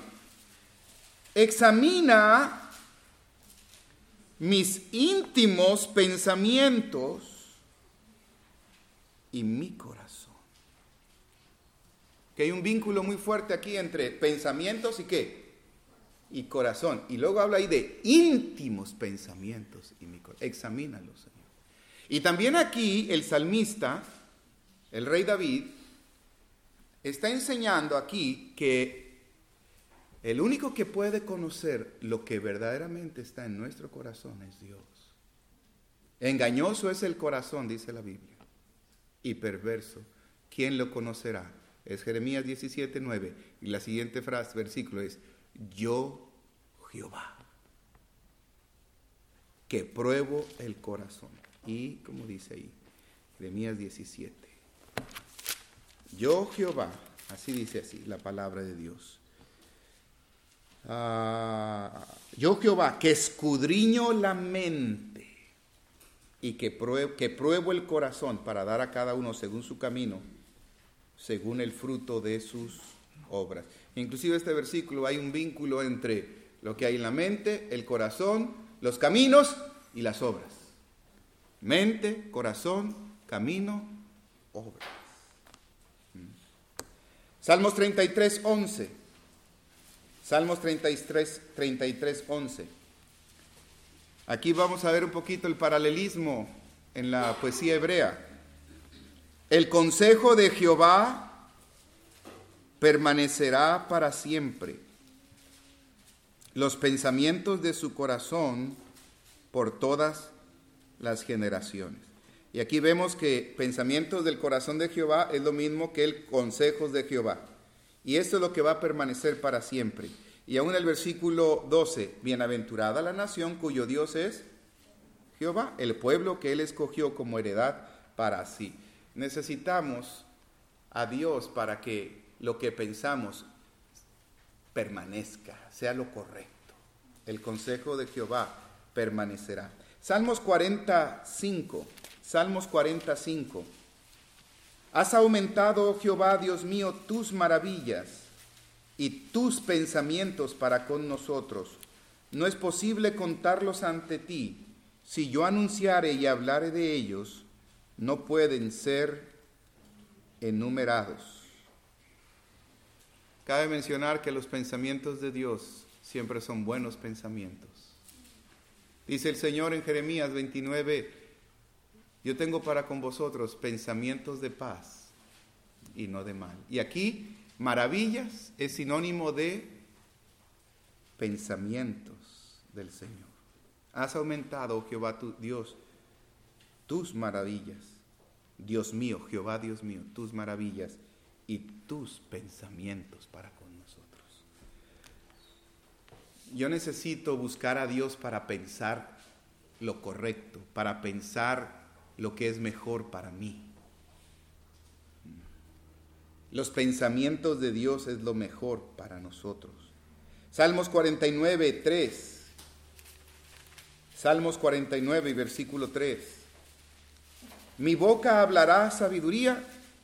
Examina mis íntimos pensamientos y mi corazón. Que hay un vínculo muy fuerte aquí entre pensamientos y qué, y corazón. Y luego habla ahí de íntimos pensamientos y mi corazón. Examínalos, Señor. Y también aquí el salmista, el rey David, está enseñando aquí que el único que puede conocer lo que verdaderamente está en nuestro corazón es Dios. Engañoso es el corazón, dice la Biblia, y perverso. ¿Quién lo conocerá? Es Jeremías diecisiete, nueve. Y la siguiente frase, versículo es, yo Jehová, que pruebo el corazón. Y como dice ahí, Jeremías diecisiete. Yo Jehová, así dice así la palabra de Dios. Uh, yo Jehová, que escudriño la mente y que pruebo, que pruebo el corazón para dar a cada uno según su camino, según el fruto de sus obras. Inclusive este versículo hay un vínculo entre lo que hay en la mente, el corazón, los caminos y las obras. Mente, corazón, camino, obras. Salmos treinta y tres, once. Salmos treinta y tres, treinta y tres, once. Aquí vamos a ver un poquito el paralelismo en la poesía hebrea. El consejo de Jehová permanecerá para siempre. Los pensamientos de su corazón por todas las generaciones. Y aquí vemos que pensamientos del corazón de Jehová es lo mismo que el consejos de Jehová. Y esto es lo que va a permanecer para siempre. Y aún el versículo doce, bienaventurada la nación cuyo Dios es Jehová, el pueblo que él escogió como heredad para sí. Necesitamos a Dios para que lo que pensamos permanezca, sea lo correcto. El consejo de Jehová permanecerá. Salmos cuarenta y cinco. Salmos cuarenta y cinco. Has aumentado, oh Jehová, Dios mío, tus maravillas y tus pensamientos para con nosotros. No es posible contarlos ante ti. Si yo anunciare y hablare de ellos, no pueden ser enumerados. Cabe mencionar que los pensamientos de Dios siempre son buenos pensamientos. Dice el Señor en Jeremías veintinueve, yo tengo para con vosotros pensamientos de paz y no de mal. Y aquí, maravillas es sinónimo de pensamientos del Señor. Has aumentado, oh Jehová, tu Dios, tus maravillas. Dios mío, Jehová Dios mío, tus maravillas y tus pensamientos para con nosotros. Yo necesito buscar a Dios para pensar lo correcto, para pensar lo que es mejor para mí. Los pensamientos de Dios es lo mejor para nosotros. Salmos cuarenta y nueve, tres. Salmos cuarenta y nueve, versículo tres. Mi boca hablará sabiduría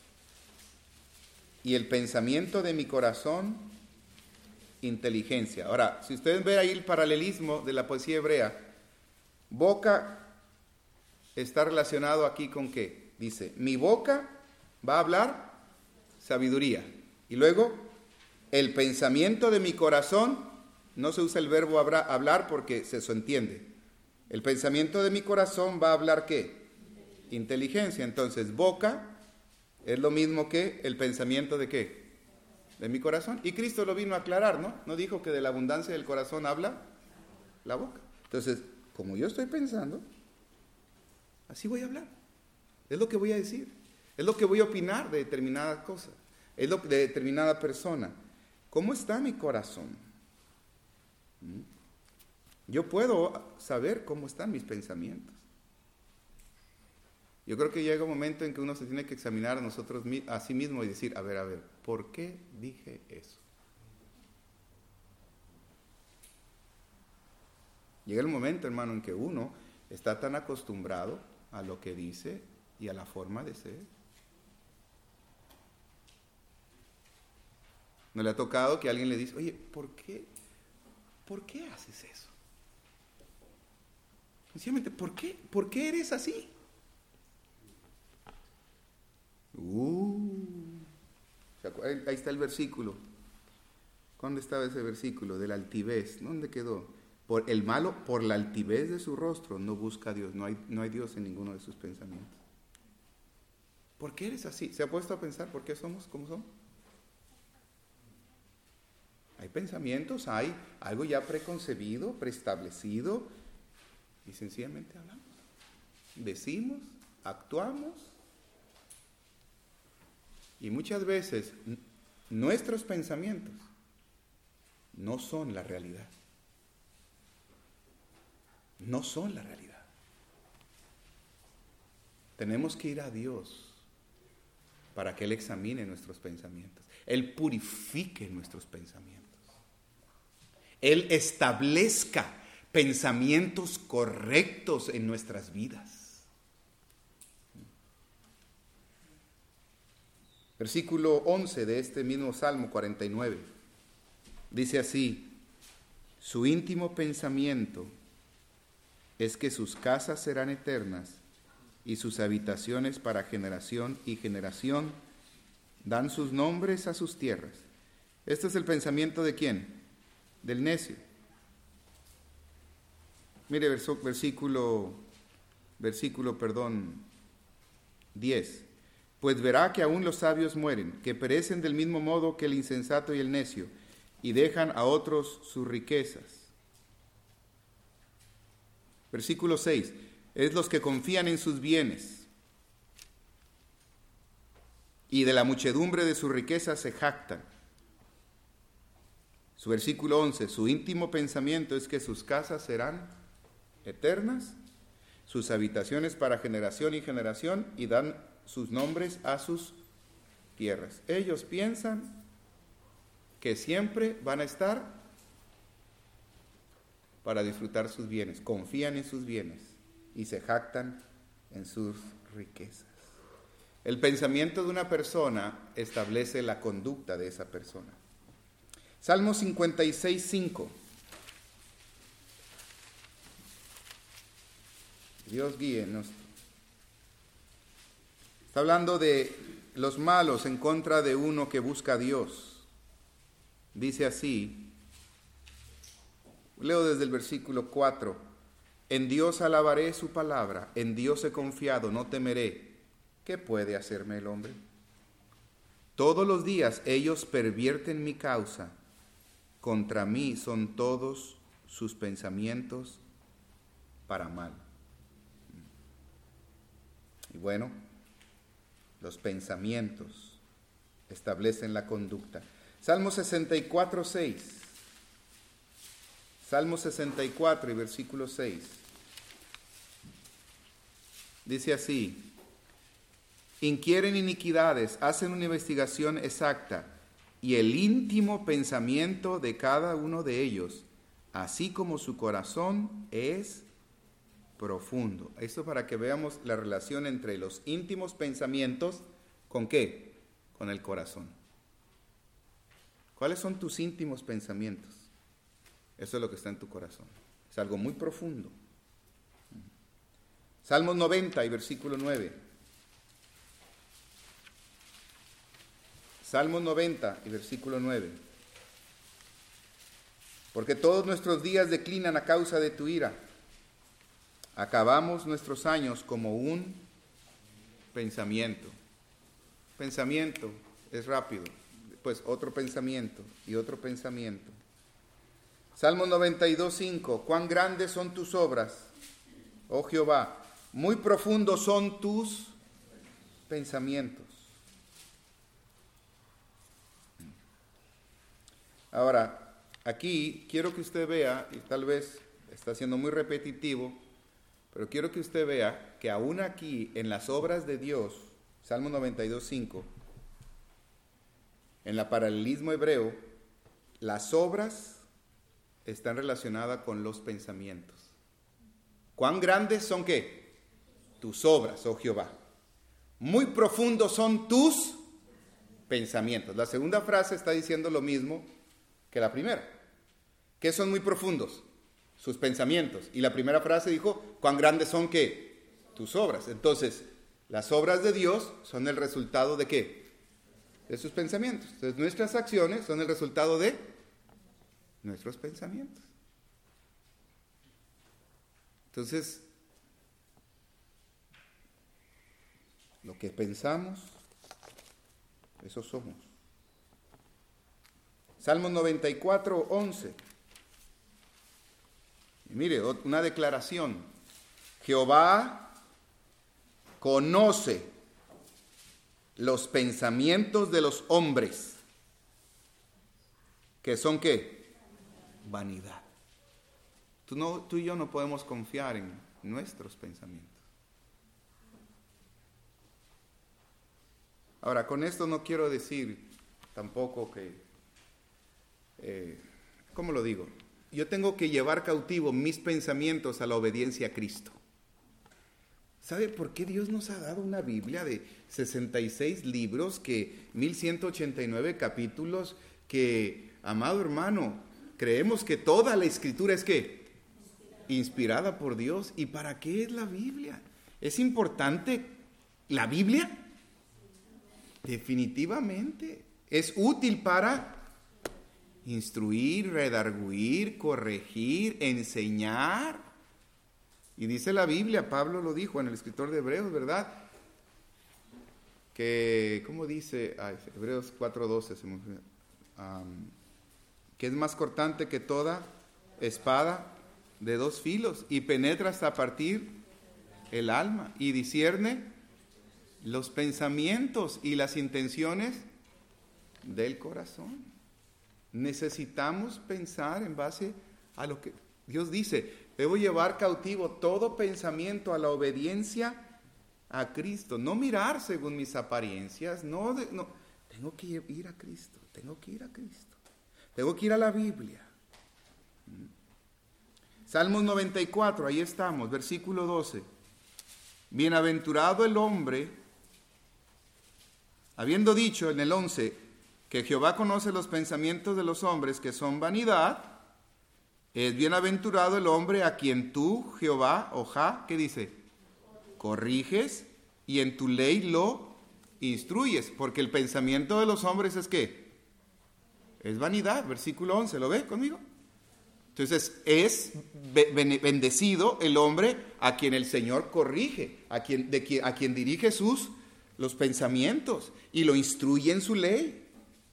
y el pensamiento de mi corazón, inteligencia. Ahora, si ustedes ven ahí el paralelismo de la poesía hebrea, boca está relacionado aquí con qué. Dice, mi boca va a hablar sabiduría. Y luego, el pensamiento de mi corazón, no se usa el verbo hablar porque se entiende. El pensamiento de mi corazón va a hablar ¿qué? Inteligencia. Entonces, boca es lo mismo que el pensamiento de ¿qué? De mi corazón. Y Cristo lo vino a aclarar, ¿no? No dijo que de la abundancia del corazón habla la boca. Entonces, como yo estoy pensando, así voy a hablar. Es lo que voy a decir. Es lo que voy a opinar de determinada cosa. Es lo de determinada persona. ¿Cómo está mi corazón? Yo puedo saber cómo están mis pensamientos. Yo creo que llega un momento en que uno se tiene que examinar a nosotros a sí mismo y decir, a ver, a ver, ¿por qué dije eso? Llega el momento, hermano, en que uno está tan acostumbrado a lo que dice y a la forma de ser. ¿No le ha tocado que alguien le dice, oye, ¿por qué, ¿por qué haces eso? Sencillamente, ¿por qué? ¿Por qué eres así? Uh, ahí está el versículo. ¿Dónde estaba ese versículo? De la altivez. ¿Dónde quedó? Por el malo, por la altivez de su rostro, no busca a Dios. No hay, no hay Dios en ninguno de sus pensamientos. ¿Por qué eres así? ¿Se ha puesto a pensar por qué somos como somos? Hay pensamientos, hay algo ya preconcebido, preestablecido, y sencillamente hablamos. Decimos, actuamos, y muchas veces n- nuestros pensamientos no son la realidad. No son la realidad. Tenemos que ir a Dios para que Él examine nuestros pensamientos. Él purifique nuestros pensamientos. Él establezca pensamientos correctos en nuestras vidas. Versículo once de este mismo Salmo cuarenta y nueve. Dice así: su íntimo pensamiento es que sus casas serán eternas y sus habitaciones para generación y generación. Dan sus nombres a sus tierras. Este es el pensamiento ¿de quién? Del necio. Mire verso, versículo, versículo, perdón, diez. Pues verá que aún los sabios mueren, que perecen del mismo modo que el insensato y el necio, y dejan a otros sus riquezas. Versículo seis. Es los que confían en sus bienes, y de la muchedumbre de sus riquezas se jactan. Su versículo once, su íntimo pensamiento es que sus casas serán eternas, sus habitaciones para generación y generación, y dan sus nombres a sus tierras. Ellos piensan que siempre van a estar para disfrutar sus bienes, confían en sus bienes y se jactan en sus riquezas. El pensamiento de una persona establece la conducta de esa persona. Salmo cincuenta y seis, cinco. Dios guíenos. Está hablando de los malos en contra de uno que busca a Dios. Dice así, leo desde el versículo cuatro. En Dios alabaré su palabra, en Dios he confiado, no temeré. ¿Qué puede hacerme el hombre? Todos los días ellos pervierten mi causa. Contra mí son todos sus pensamientos para mal. Y bueno, los pensamientos establecen la conducta. Salmo sesenta y cuatro, seis. Salmo sesenta y cuatro y versículo seis. Dice así: inquieren iniquidades, hacen una investigación exacta, y el íntimo pensamiento de cada uno de ellos, así como su corazón, es profundo. Esto para que veamos la relación entre los íntimos pensamientos, ¿con qué? Con el corazón. ¿Cuáles son tus íntimos pensamientos? Eso es lo que está en tu corazón. Es algo muy profundo. Salmos noventa y versículo nueve. Salmos noventa y versículo nueve. Porque todos nuestros días declinan a causa de tu ira. Acabamos nuestros años como un pensamiento. Pensamiento es rápido. Pues otro pensamiento y otro pensamiento. Salmo noventa y dos, cinco. Cuán grandes son tus obras, oh Jehová. Muy profundos son tus pensamientos. Ahora, aquí quiero que usted vea, y tal vez está siendo muy repetitivo, pero quiero que usted vea que aún aquí en las obras de Dios, Salmo noventa y dos, cinco, en la paralelismo hebreo, las obras están relacionadas con los pensamientos. ¿Cuán grandes son qué? Tus obras, oh Jehová. Muy profundos son tus pensamientos. La segunda frase está diciendo lo mismo que la primera. ¿Qué son muy profundos? Sus pensamientos. Y la primera frase dijo, ¿cuán grandes son qué? Tus obras. Entonces, las obras de Dios son el resultado de qué? De sus pensamientos. Entonces, nuestras acciones son el resultado de nuestros pensamientos. Entonces, lo que pensamos, eso somos. Salmos noventa y cuatro, once. Y mire, una declaración. Jehová conoce los pensamientos de los hombres, que son ¿qué? Vanidad. Tú, no, tú y yo no podemos confiar en nuestros pensamientos. Ahora, con esto no quiero decir tampoco que, eh, ¿cómo lo digo? Yo tengo que llevar cautivo mis pensamientos a la obediencia a Cristo. ¿Sabe por qué Dios nos ha dado una Biblia de sesenta y seis libros, que mil ciento ochenta y nueve capítulos, que, amado hermano, creemos que toda la Escritura es ¿qué? Inspirada por Dios. ¿Y para qué es la Biblia? ¿Es importante la Biblia? Definitivamente. Es útil para instruir, redarguir, corregir, enseñar. Y dice la Biblia, Pablo lo dijo en el escritor de Hebreos, ¿verdad? Que, ¿cómo dice? Ay, Hebreos cuatro doce, um, que es más cortante que toda espada de dos filos y penetra hasta partir el alma y discierne los pensamientos y las intenciones del corazón. Necesitamos pensar en base a lo que Dios dice. Debo llevar cautivo todo pensamiento a la obediencia a Cristo. No mirar según mis apariencias. No, de, no. Tengo que ir a Cristo. Tengo que ir a Cristo. Tengo que ir a la Biblia. Salmos noventa y cuatro, ahí estamos, versículo doce. Bienaventurado el hombre, habiendo dicho en el once, que Jehová conoce los pensamientos de los hombres, que son vanidad. Es bienaventurado el hombre a quien tú, Jehová, ojá, ¿qué dice? Corriges y en tu ley lo instruyes, porque el pensamiento de los hombres es ¿qué? Es vanidad, versículo once, ¿lo ve conmigo? Entonces, es bendecido el hombre a quien el Señor corrige, a quien, de quien, a quien dirige sus, los pensamientos y lo instruye en su ley.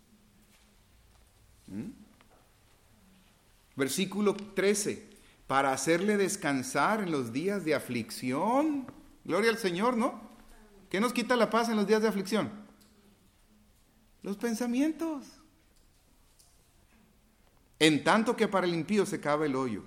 ¿Mm? Versículo trece, para hacerle descansar en los días de aflicción. Gloria al Señor, ¿no? ¿Qué nos quita la paz en los días de aflicción? Los pensamientos. En tanto que para el impío se cava el hoyo.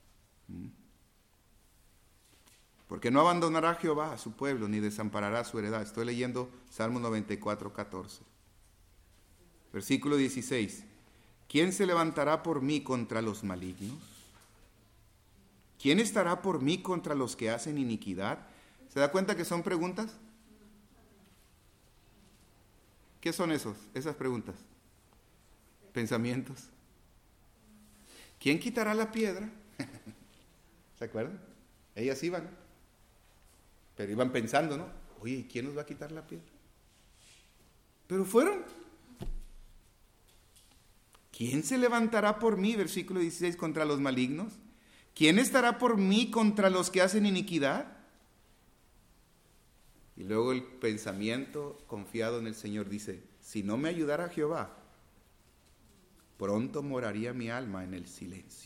Porque no abandonará Jehová a su pueblo, ni desamparará su heredad. Estoy leyendo Salmo noventa y cuatro, catorce. Versículo dieciséis. ¿Quién se levantará por mí contra los malignos? ¿Quién estará por mí contra los que hacen iniquidad? ¿Se da cuenta que son preguntas? ¿Qué son esos, esas preguntas? Pensamientos. ¿Quién quitará la piedra? ¿Se acuerdan? Ellas iban, pero iban pensando, ¿no? Oye, ¿quién nos va a quitar la piedra? Pero fueron. ¿Quién se levantará por mí, versículo dieciséis, contra los malignos? ¿Quién estará por mí contra los que hacen iniquidad? Y luego el pensamiento confiado en el Señor dice, si no me ayudara Jehová, pronto moraría mi alma en el silencio.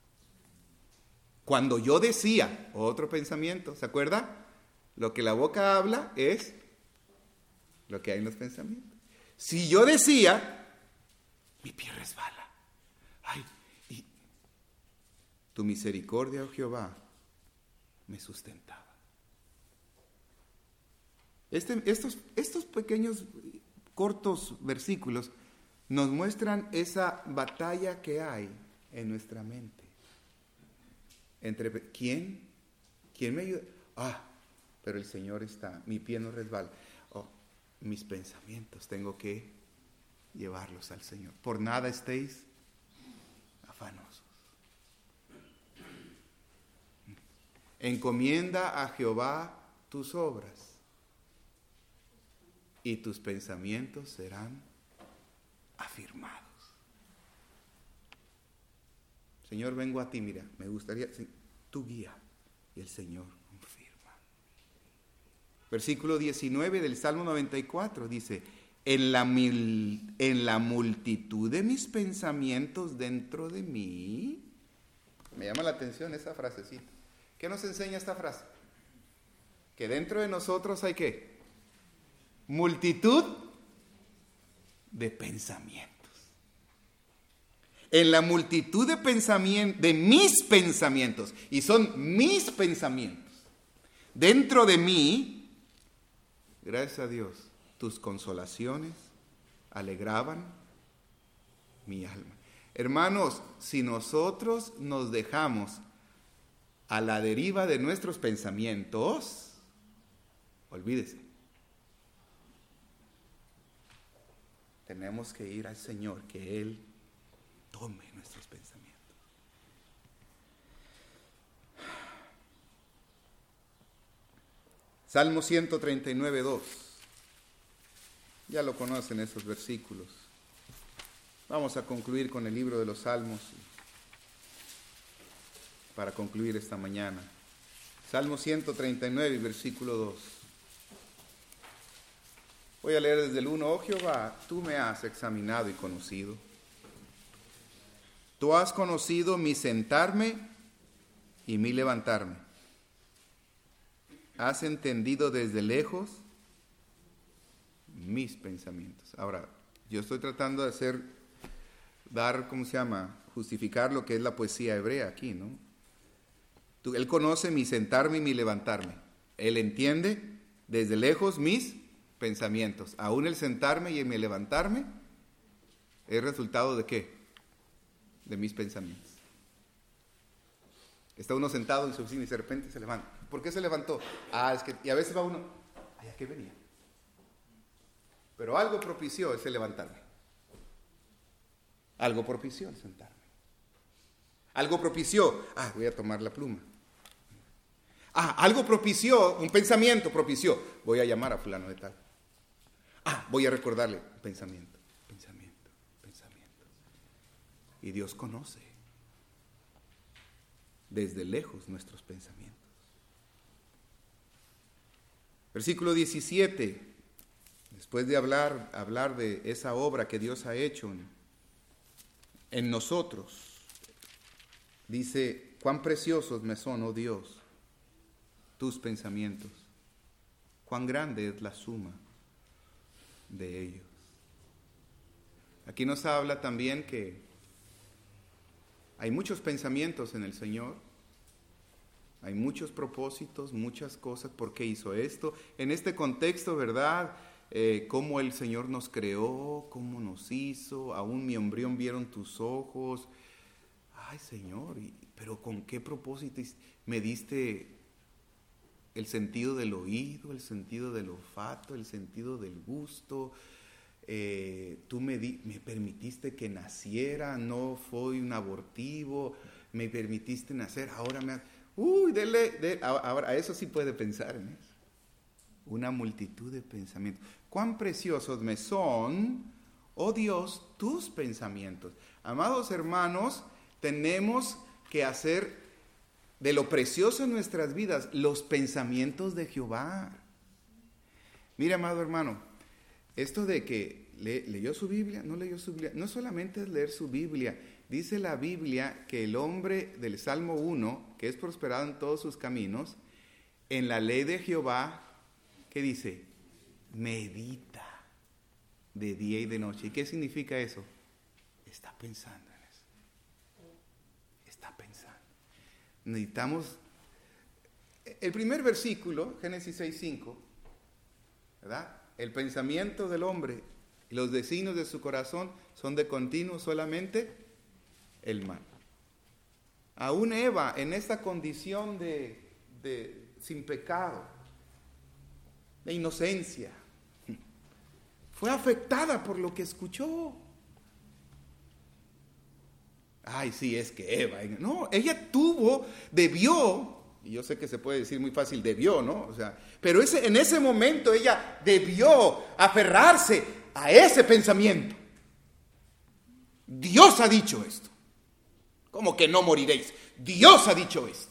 Cuando yo decía, otro pensamiento, ¿se acuerda? Lo que la boca habla es lo que hay en los pensamientos. Si yo decía, mi pie resbala. Ay, y tu misericordia, oh Jehová, me sustentaba. Este, estos, estos pequeños, cortos versículos nos muestran esa batalla que hay en nuestra mente. Entre, ¿Quién? ¿Quién me ayuda? Ah, pero el Señor está, mi pie no resbala. Oh, mis pensamientos tengo que llevarlos al Señor. Por nada estéis afanosos. Encomienda a Jehová tus obras y tus pensamientos serán afirmados. Señor, vengo a ti, mira, me gustaría, tu guía y el Señor confirma. Versículo diecinueve del Salmo noventa y cuatro dice, en la, mil, en la multitud de mis pensamientos dentro de mí, me llama la atención esa frasecita. ¿Qué nos enseña esta frase? Que dentro de nosotros hay ¿qué? Multitud de pensamientos. En la multitud de pensamientos, de mis pensamientos, y son mis pensamientos, dentro de mí, gracias a Dios, tus consolaciones alegraban mi alma. Hermanos, si nosotros nos dejamos a la deriva de nuestros pensamientos, olvídese. Tenemos que ir al Señor, que Él tome nuestros pensamientos. Salmo ciento treinta y nueve, dos. Ya lo conocen esos versículos. Vamos a concluir con el libro de los Salmos para concluir esta mañana. Salmo ciento treinta y nueve, versículo dos. Voy a leer desde el uno. Oh Jehová, tú me has examinado y conocido. Tú has conocido mi sentarme y mi levantarme. Has entendido desde lejos mis pensamientos. Ahora, yo estoy tratando de hacer, dar, ¿cómo se llama? Justificar lo que es la poesía hebrea aquí, ¿no? Tú, él conoce mi sentarme y mi levantarme. Él entiende desde lejos mis pensamientos. Aún el sentarme y el mi levantarme es resultado de ¿qué? De mis pensamientos. Está uno sentado en su oficina y de repente se levanta. ¿Por qué se levantó? Ah, es que, y a veces va uno, ay, ¿a qué venía? Pero algo propició ese levantarme. Algo propició el sentarme. Algo propició, ah, voy a tomar la pluma. Ah, algo propició, un pensamiento propició, voy a llamar a fulano de tal. Ah, voy a recordarle, pensamiento, pensamiento, pensamiento. Y Dios conoce desde lejos nuestros pensamientos. Versículo diecisiete, después de hablar, hablar de esa obra que Dios ha hecho en, en nosotros, dice, cuán preciosos me son, oh Dios, tus pensamientos, cuán grande es la suma de ellos. Aquí nos habla también que hay muchos pensamientos en el Señor, hay muchos propósitos, muchas cosas, ¿por qué hizo esto? En este contexto, ¿verdad? Eh, cómo el Señor nos creó, cómo nos hizo, aún mi embrión vieron tus ojos. Ay, Señor, pero ¿con qué propósito me diste el sentido del oído, el sentido del olfato, el sentido del gusto? Eh, tú me, di, me permitiste que naciera, no fui un abortivo, me permitiste nacer, ahora me... Uy, dele, dele, ahora a eso sí puede pensar en eso. Una multitud de pensamientos. Cuán preciosos me son, oh Dios, tus pensamientos. Amados hermanos, tenemos que hacer de lo precioso en nuestras vidas los pensamientos de Jehová. Mira, amado hermano, esto de que le, leyó su Biblia, no leyó su Biblia, no solamente es leer su Biblia. Dice la Biblia que el hombre del Salmo uno, que es prosperado en todos sus caminos, en la ley de Jehová, ¿qué dice? Medita de día y de noche. ¿Y qué significa eso? Está pensando en eso. Está pensando. Necesitamos... El primer versículo, Génesis seis cinco, ¿verdad? El pensamiento del hombre y los designios de su corazón son de continuo solamente el mal. Aún Eva, en esta condición de, de sin pecado, de inocencia, fue afectada por lo que escuchó. Ay, sí, es que Eva, no, ella tuvo, debió, y yo sé que se puede decir muy fácil, debió, ¿no? O sea, pero ese, en ese momento ella debió aferrarse a ese pensamiento. Dios ha dicho esto. ¿Cómo que no moriréis? Dios ha dicho esto.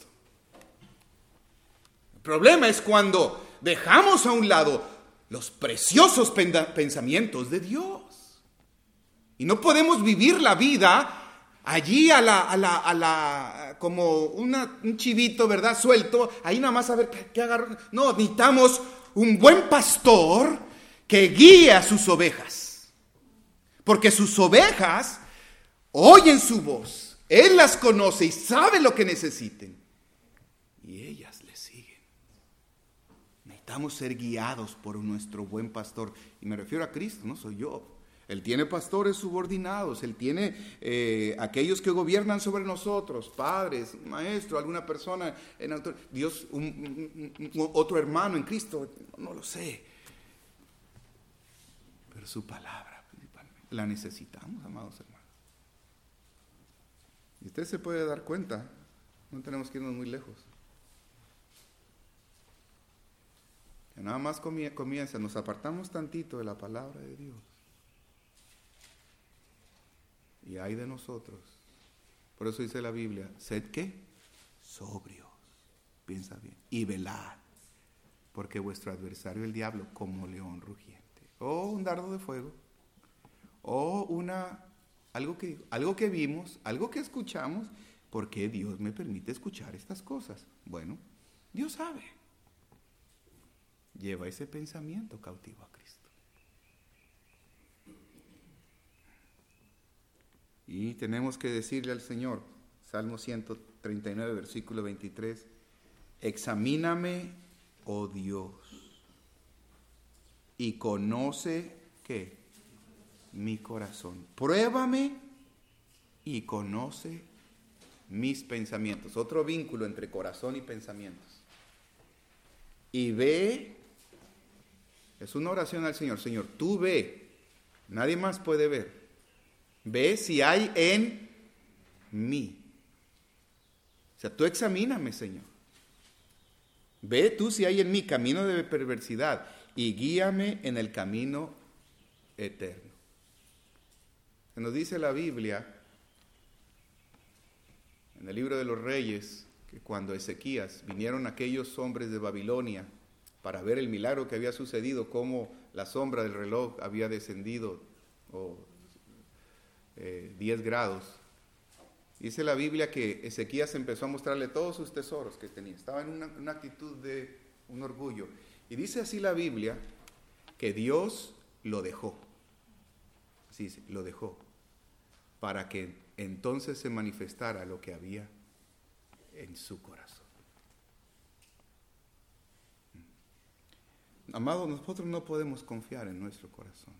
El problema es cuando dejamos a un lado los preciosos pensamientos de Dios. Y no podemos vivir la vida allí a la, a la, a la, como una, un chivito, ¿verdad? Suelto, ahí nada más a ver qué, qué agarro. No, necesitamos un buen pastor que guíe a sus ovejas. Porque sus ovejas oyen su voz, Él las conoce y sabe lo que necesiten. Y ellas le siguen. Necesitamos ser guiados por nuestro buen pastor. Y me refiero a Cristo, no soy yo. Él tiene pastores subordinados, Él tiene eh, aquellos que gobiernan sobre nosotros, padres, maestro, alguna persona en autoridad, Dios, un, un, un, otro hermano en Cristo, no lo sé. Pero su palabra principalmente la necesitamos, amados hermanos. Y usted se puede dar cuenta, no tenemos que irnos muy lejos. Que nada más comienza, nos apartamos tantito de la palabra de Dios. Y hay de nosotros. Por eso dice la Biblia, sed ¿qué? Sobrios. Piensa bien. Y velad. Porque vuestro adversario el diablo, como león rugiente. O un dardo de fuego. O una, algo que, algo que vimos, algo que escuchamos. ¿Por qué Dios me permite escuchar estas cosas? Bueno, Dios sabe. Lleva ese pensamiento cautivo a Cristo. Y tenemos que decirle al Señor, Salmo ciento treinta y nueve, versículo veintitrés, examíname, oh Dios, y conoce, ¿qué? Mi corazón. Pruébame y conoce mis pensamientos. Otro vínculo entre corazón y pensamientos. Y ve, es una oración al Señor, Señor, tú ve, nadie más puede ver. Ve si hay en mí. O sea, tú examíname, Señor. Ve tú si hay en mí camino de perversidad y guíame en el camino eterno. Se nos dice la Biblia, en el libro de los Reyes, que cuando Ezequías vinieron aquellos hombres de Babilonia para ver el milagro que había sucedido, cómo la sombra del reloj había descendido o Eh, diez grados. Dice la Biblia que Ezequías empezó a mostrarle todos sus tesoros que tenía. Estaba en una, una actitud de un orgullo. Y dice así la Biblia que Dios lo dejó. Así dice, lo dejó. Para que entonces se manifestara lo que había en su corazón. Amados, nosotros no podemos confiar en nuestro corazón.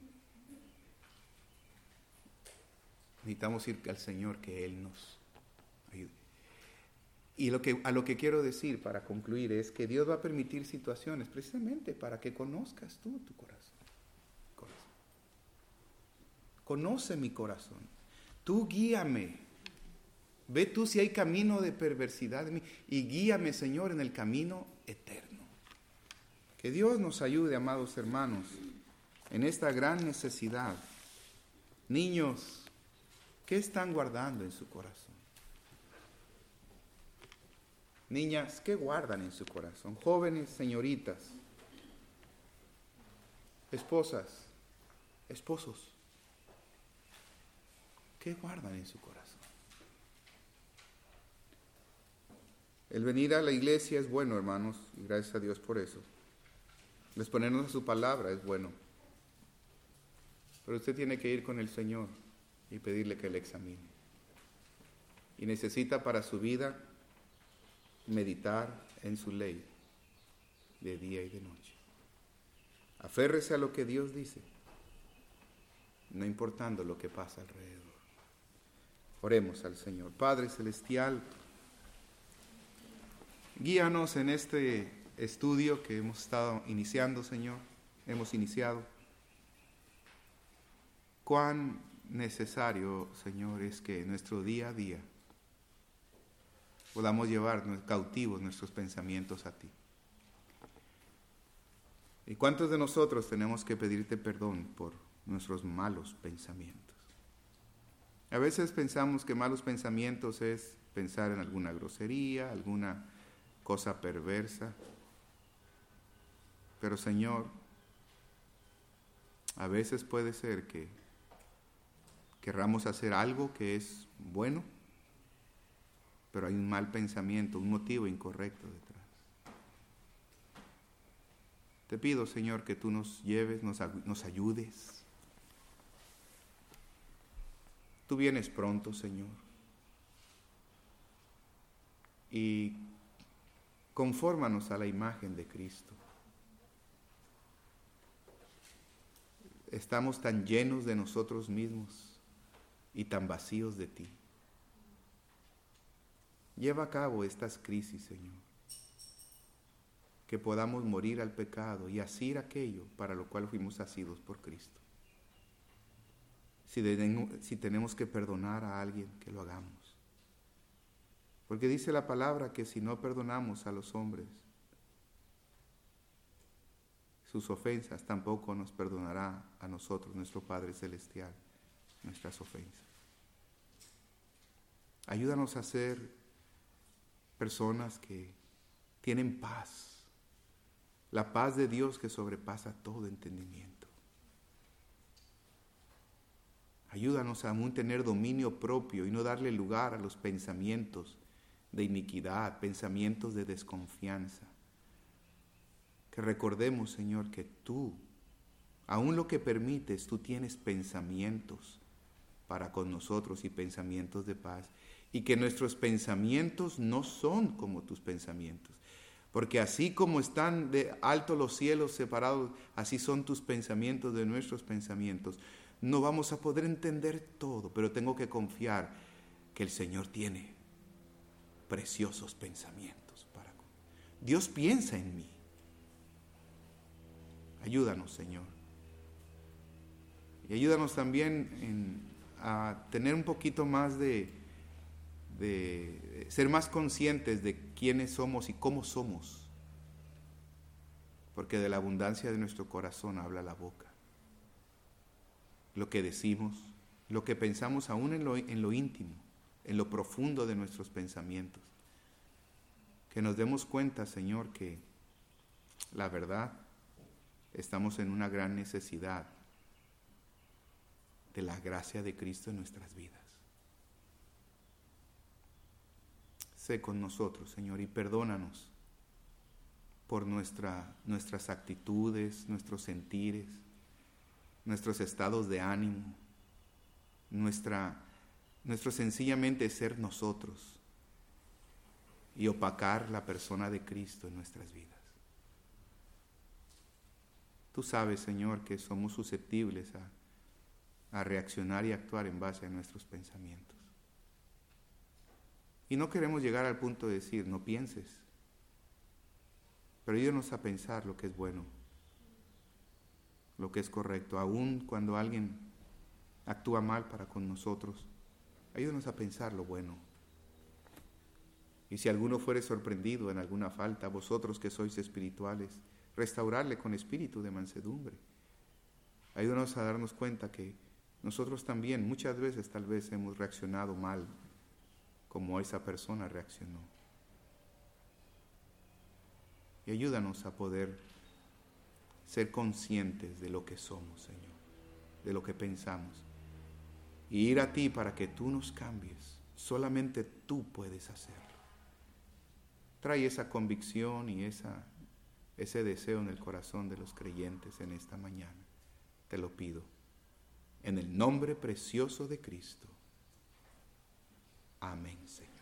Necesitamos ir al Señor, que Él nos ayude. Y lo que, a lo que quiero decir para concluir es que Dios va a permitir situaciones precisamente para que conozcas tú tu corazón. corazón. Conoce mi corazón. Tú guíame. Ve tú si hay camino de perversidad en mí y guíame, Señor, en el camino eterno. Que Dios nos ayude, amados hermanos, en esta gran necesidad. Niños, ¿qué están guardando en su corazón? Niñas, ¿qué guardan en su corazón? Jóvenes, señoritas, esposas, esposos, ¿qué guardan en su corazón? El venir a la iglesia es bueno, hermanos, y gracias a Dios por eso. El exponernos a su palabra es bueno. Pero usted tiene que ir con el Señor y pedirle que le examine. Y necesita para su vida meditar en su ley de día y de noche. Aférrese a lo que Dios dice, no importando lo que pasa alrededor. Oremos al Señor. Padre Celestial, Guíanos en este estudio que hemos estado iniciando, Señor, hemos iniciado. Cuán necesario, Señor, es que nuestro día a día podamos llevar cautivos nuestros pensamientos a ti. ¿Y cuántos de nosotros tenemos que pedirte perdón por nuestros malos pensamientos? A veces pensamos que malos pensamientos es pensar en alguna grosería, alguna cosa perversa. Pero Señor, a veces puede ser que querramos hacer algo que es bueno, pero hay un mal pensamiento, un motivo incorrecto detrás. Te pido, Señor, que tú nos lleves, nos, nos ayudes. Tú vienes pronto, Señor. Y confórmanos a la imagen de Cristo. Estamos tan llenos de nosotros mismos y tan vacíos de ti. Lleva a cabo estas crisis, Señor. Que podamos morir al pecado y hacer aquello para lo cual fuimos asidos por Cristo. Si, de, si tenemos que perdonar a alguien, que lo hagamos. Porque dice la palabra que si no perdonamos a los hombres sus ofensas, tampoco nos perdonará a nosotros, nuestro Padre Celestial, nuestras ofensas. Ayúdanos a ser personas que tienen paz. La paz de Dios que sobrepasa todo entendimiento. Ayúdanos a aún tener dominio propio y no darle lugar a los pensamientos de iniquidad, pensamientos de desconfianza. Que recordemos, Señor, que tú, aún lo que permites, tú tienes pensamientos para con nosotros y pensamientos de paz. Y que nuestros pensamientos no son como tus pensamientos. Porque así como están de alto los cielos separados, así son tus pensamientos de nuestros pensamientos. No vamos a poder entender todo, pero tengo que confiar que el Señor tiene preciosos pensamientos para con. Dios piensa en mí. Ayúdanos, Señor. Y ayúdanos también en, a tener un poquito más de, de ser más conscientes de quiénes somos y cómo somos. Porque de la abundancia de nuestro corazón habla la boca. Lo que decimos, lo que pensamos aún en lo, en lo íntimo, en lo profundo de nuestros pensamientos. Que nos demos cuenta, Señor, que la verdad, estamos en una gran necesidad de la gracia de Cristo en nuestras vidas. Sé con nosotros, Señor, y perdónanos por nuestra, nuestras actitudes, nuestros sentires, nuestros estados de ánimo, nuestra, nuestro sencillamente ser nosotros y opacar la persona de Cristo en nuestras vidas. Tú sabes, Señor, que somos susceptibles a, a reaccionar y actuar en base a nuestros pensamientos. Y no queremos llegar al punto de decir, no pienses, pero ayúdanos a pensar lo que es bueno, lo que es correcto, aun cuando alguien actúa mal para con nosotros, ayúdanos a pensar lo bueno. Y si alguno fuere sorprendido en alguna falta, vosotros que sois espirituales, restaurarle con espíritu de mansedumbre. Ayúdanos a darnos cuenta que nosotros también muchas veces tal vez hemos reaccionado mal como esa persona reaccionó. Y ayúdanos a poder ser conscientes de lo que somos, Señor, de lo que pensamos. Y ir a ti para que tú nos cambies. Solamente tú puedes hacerlo. Trae esa convicción y esa, ese deseo en el corazón de los creyentes en esta mañana. Te lo pido. En el nombre precioso de Cristo. Amén, Señor.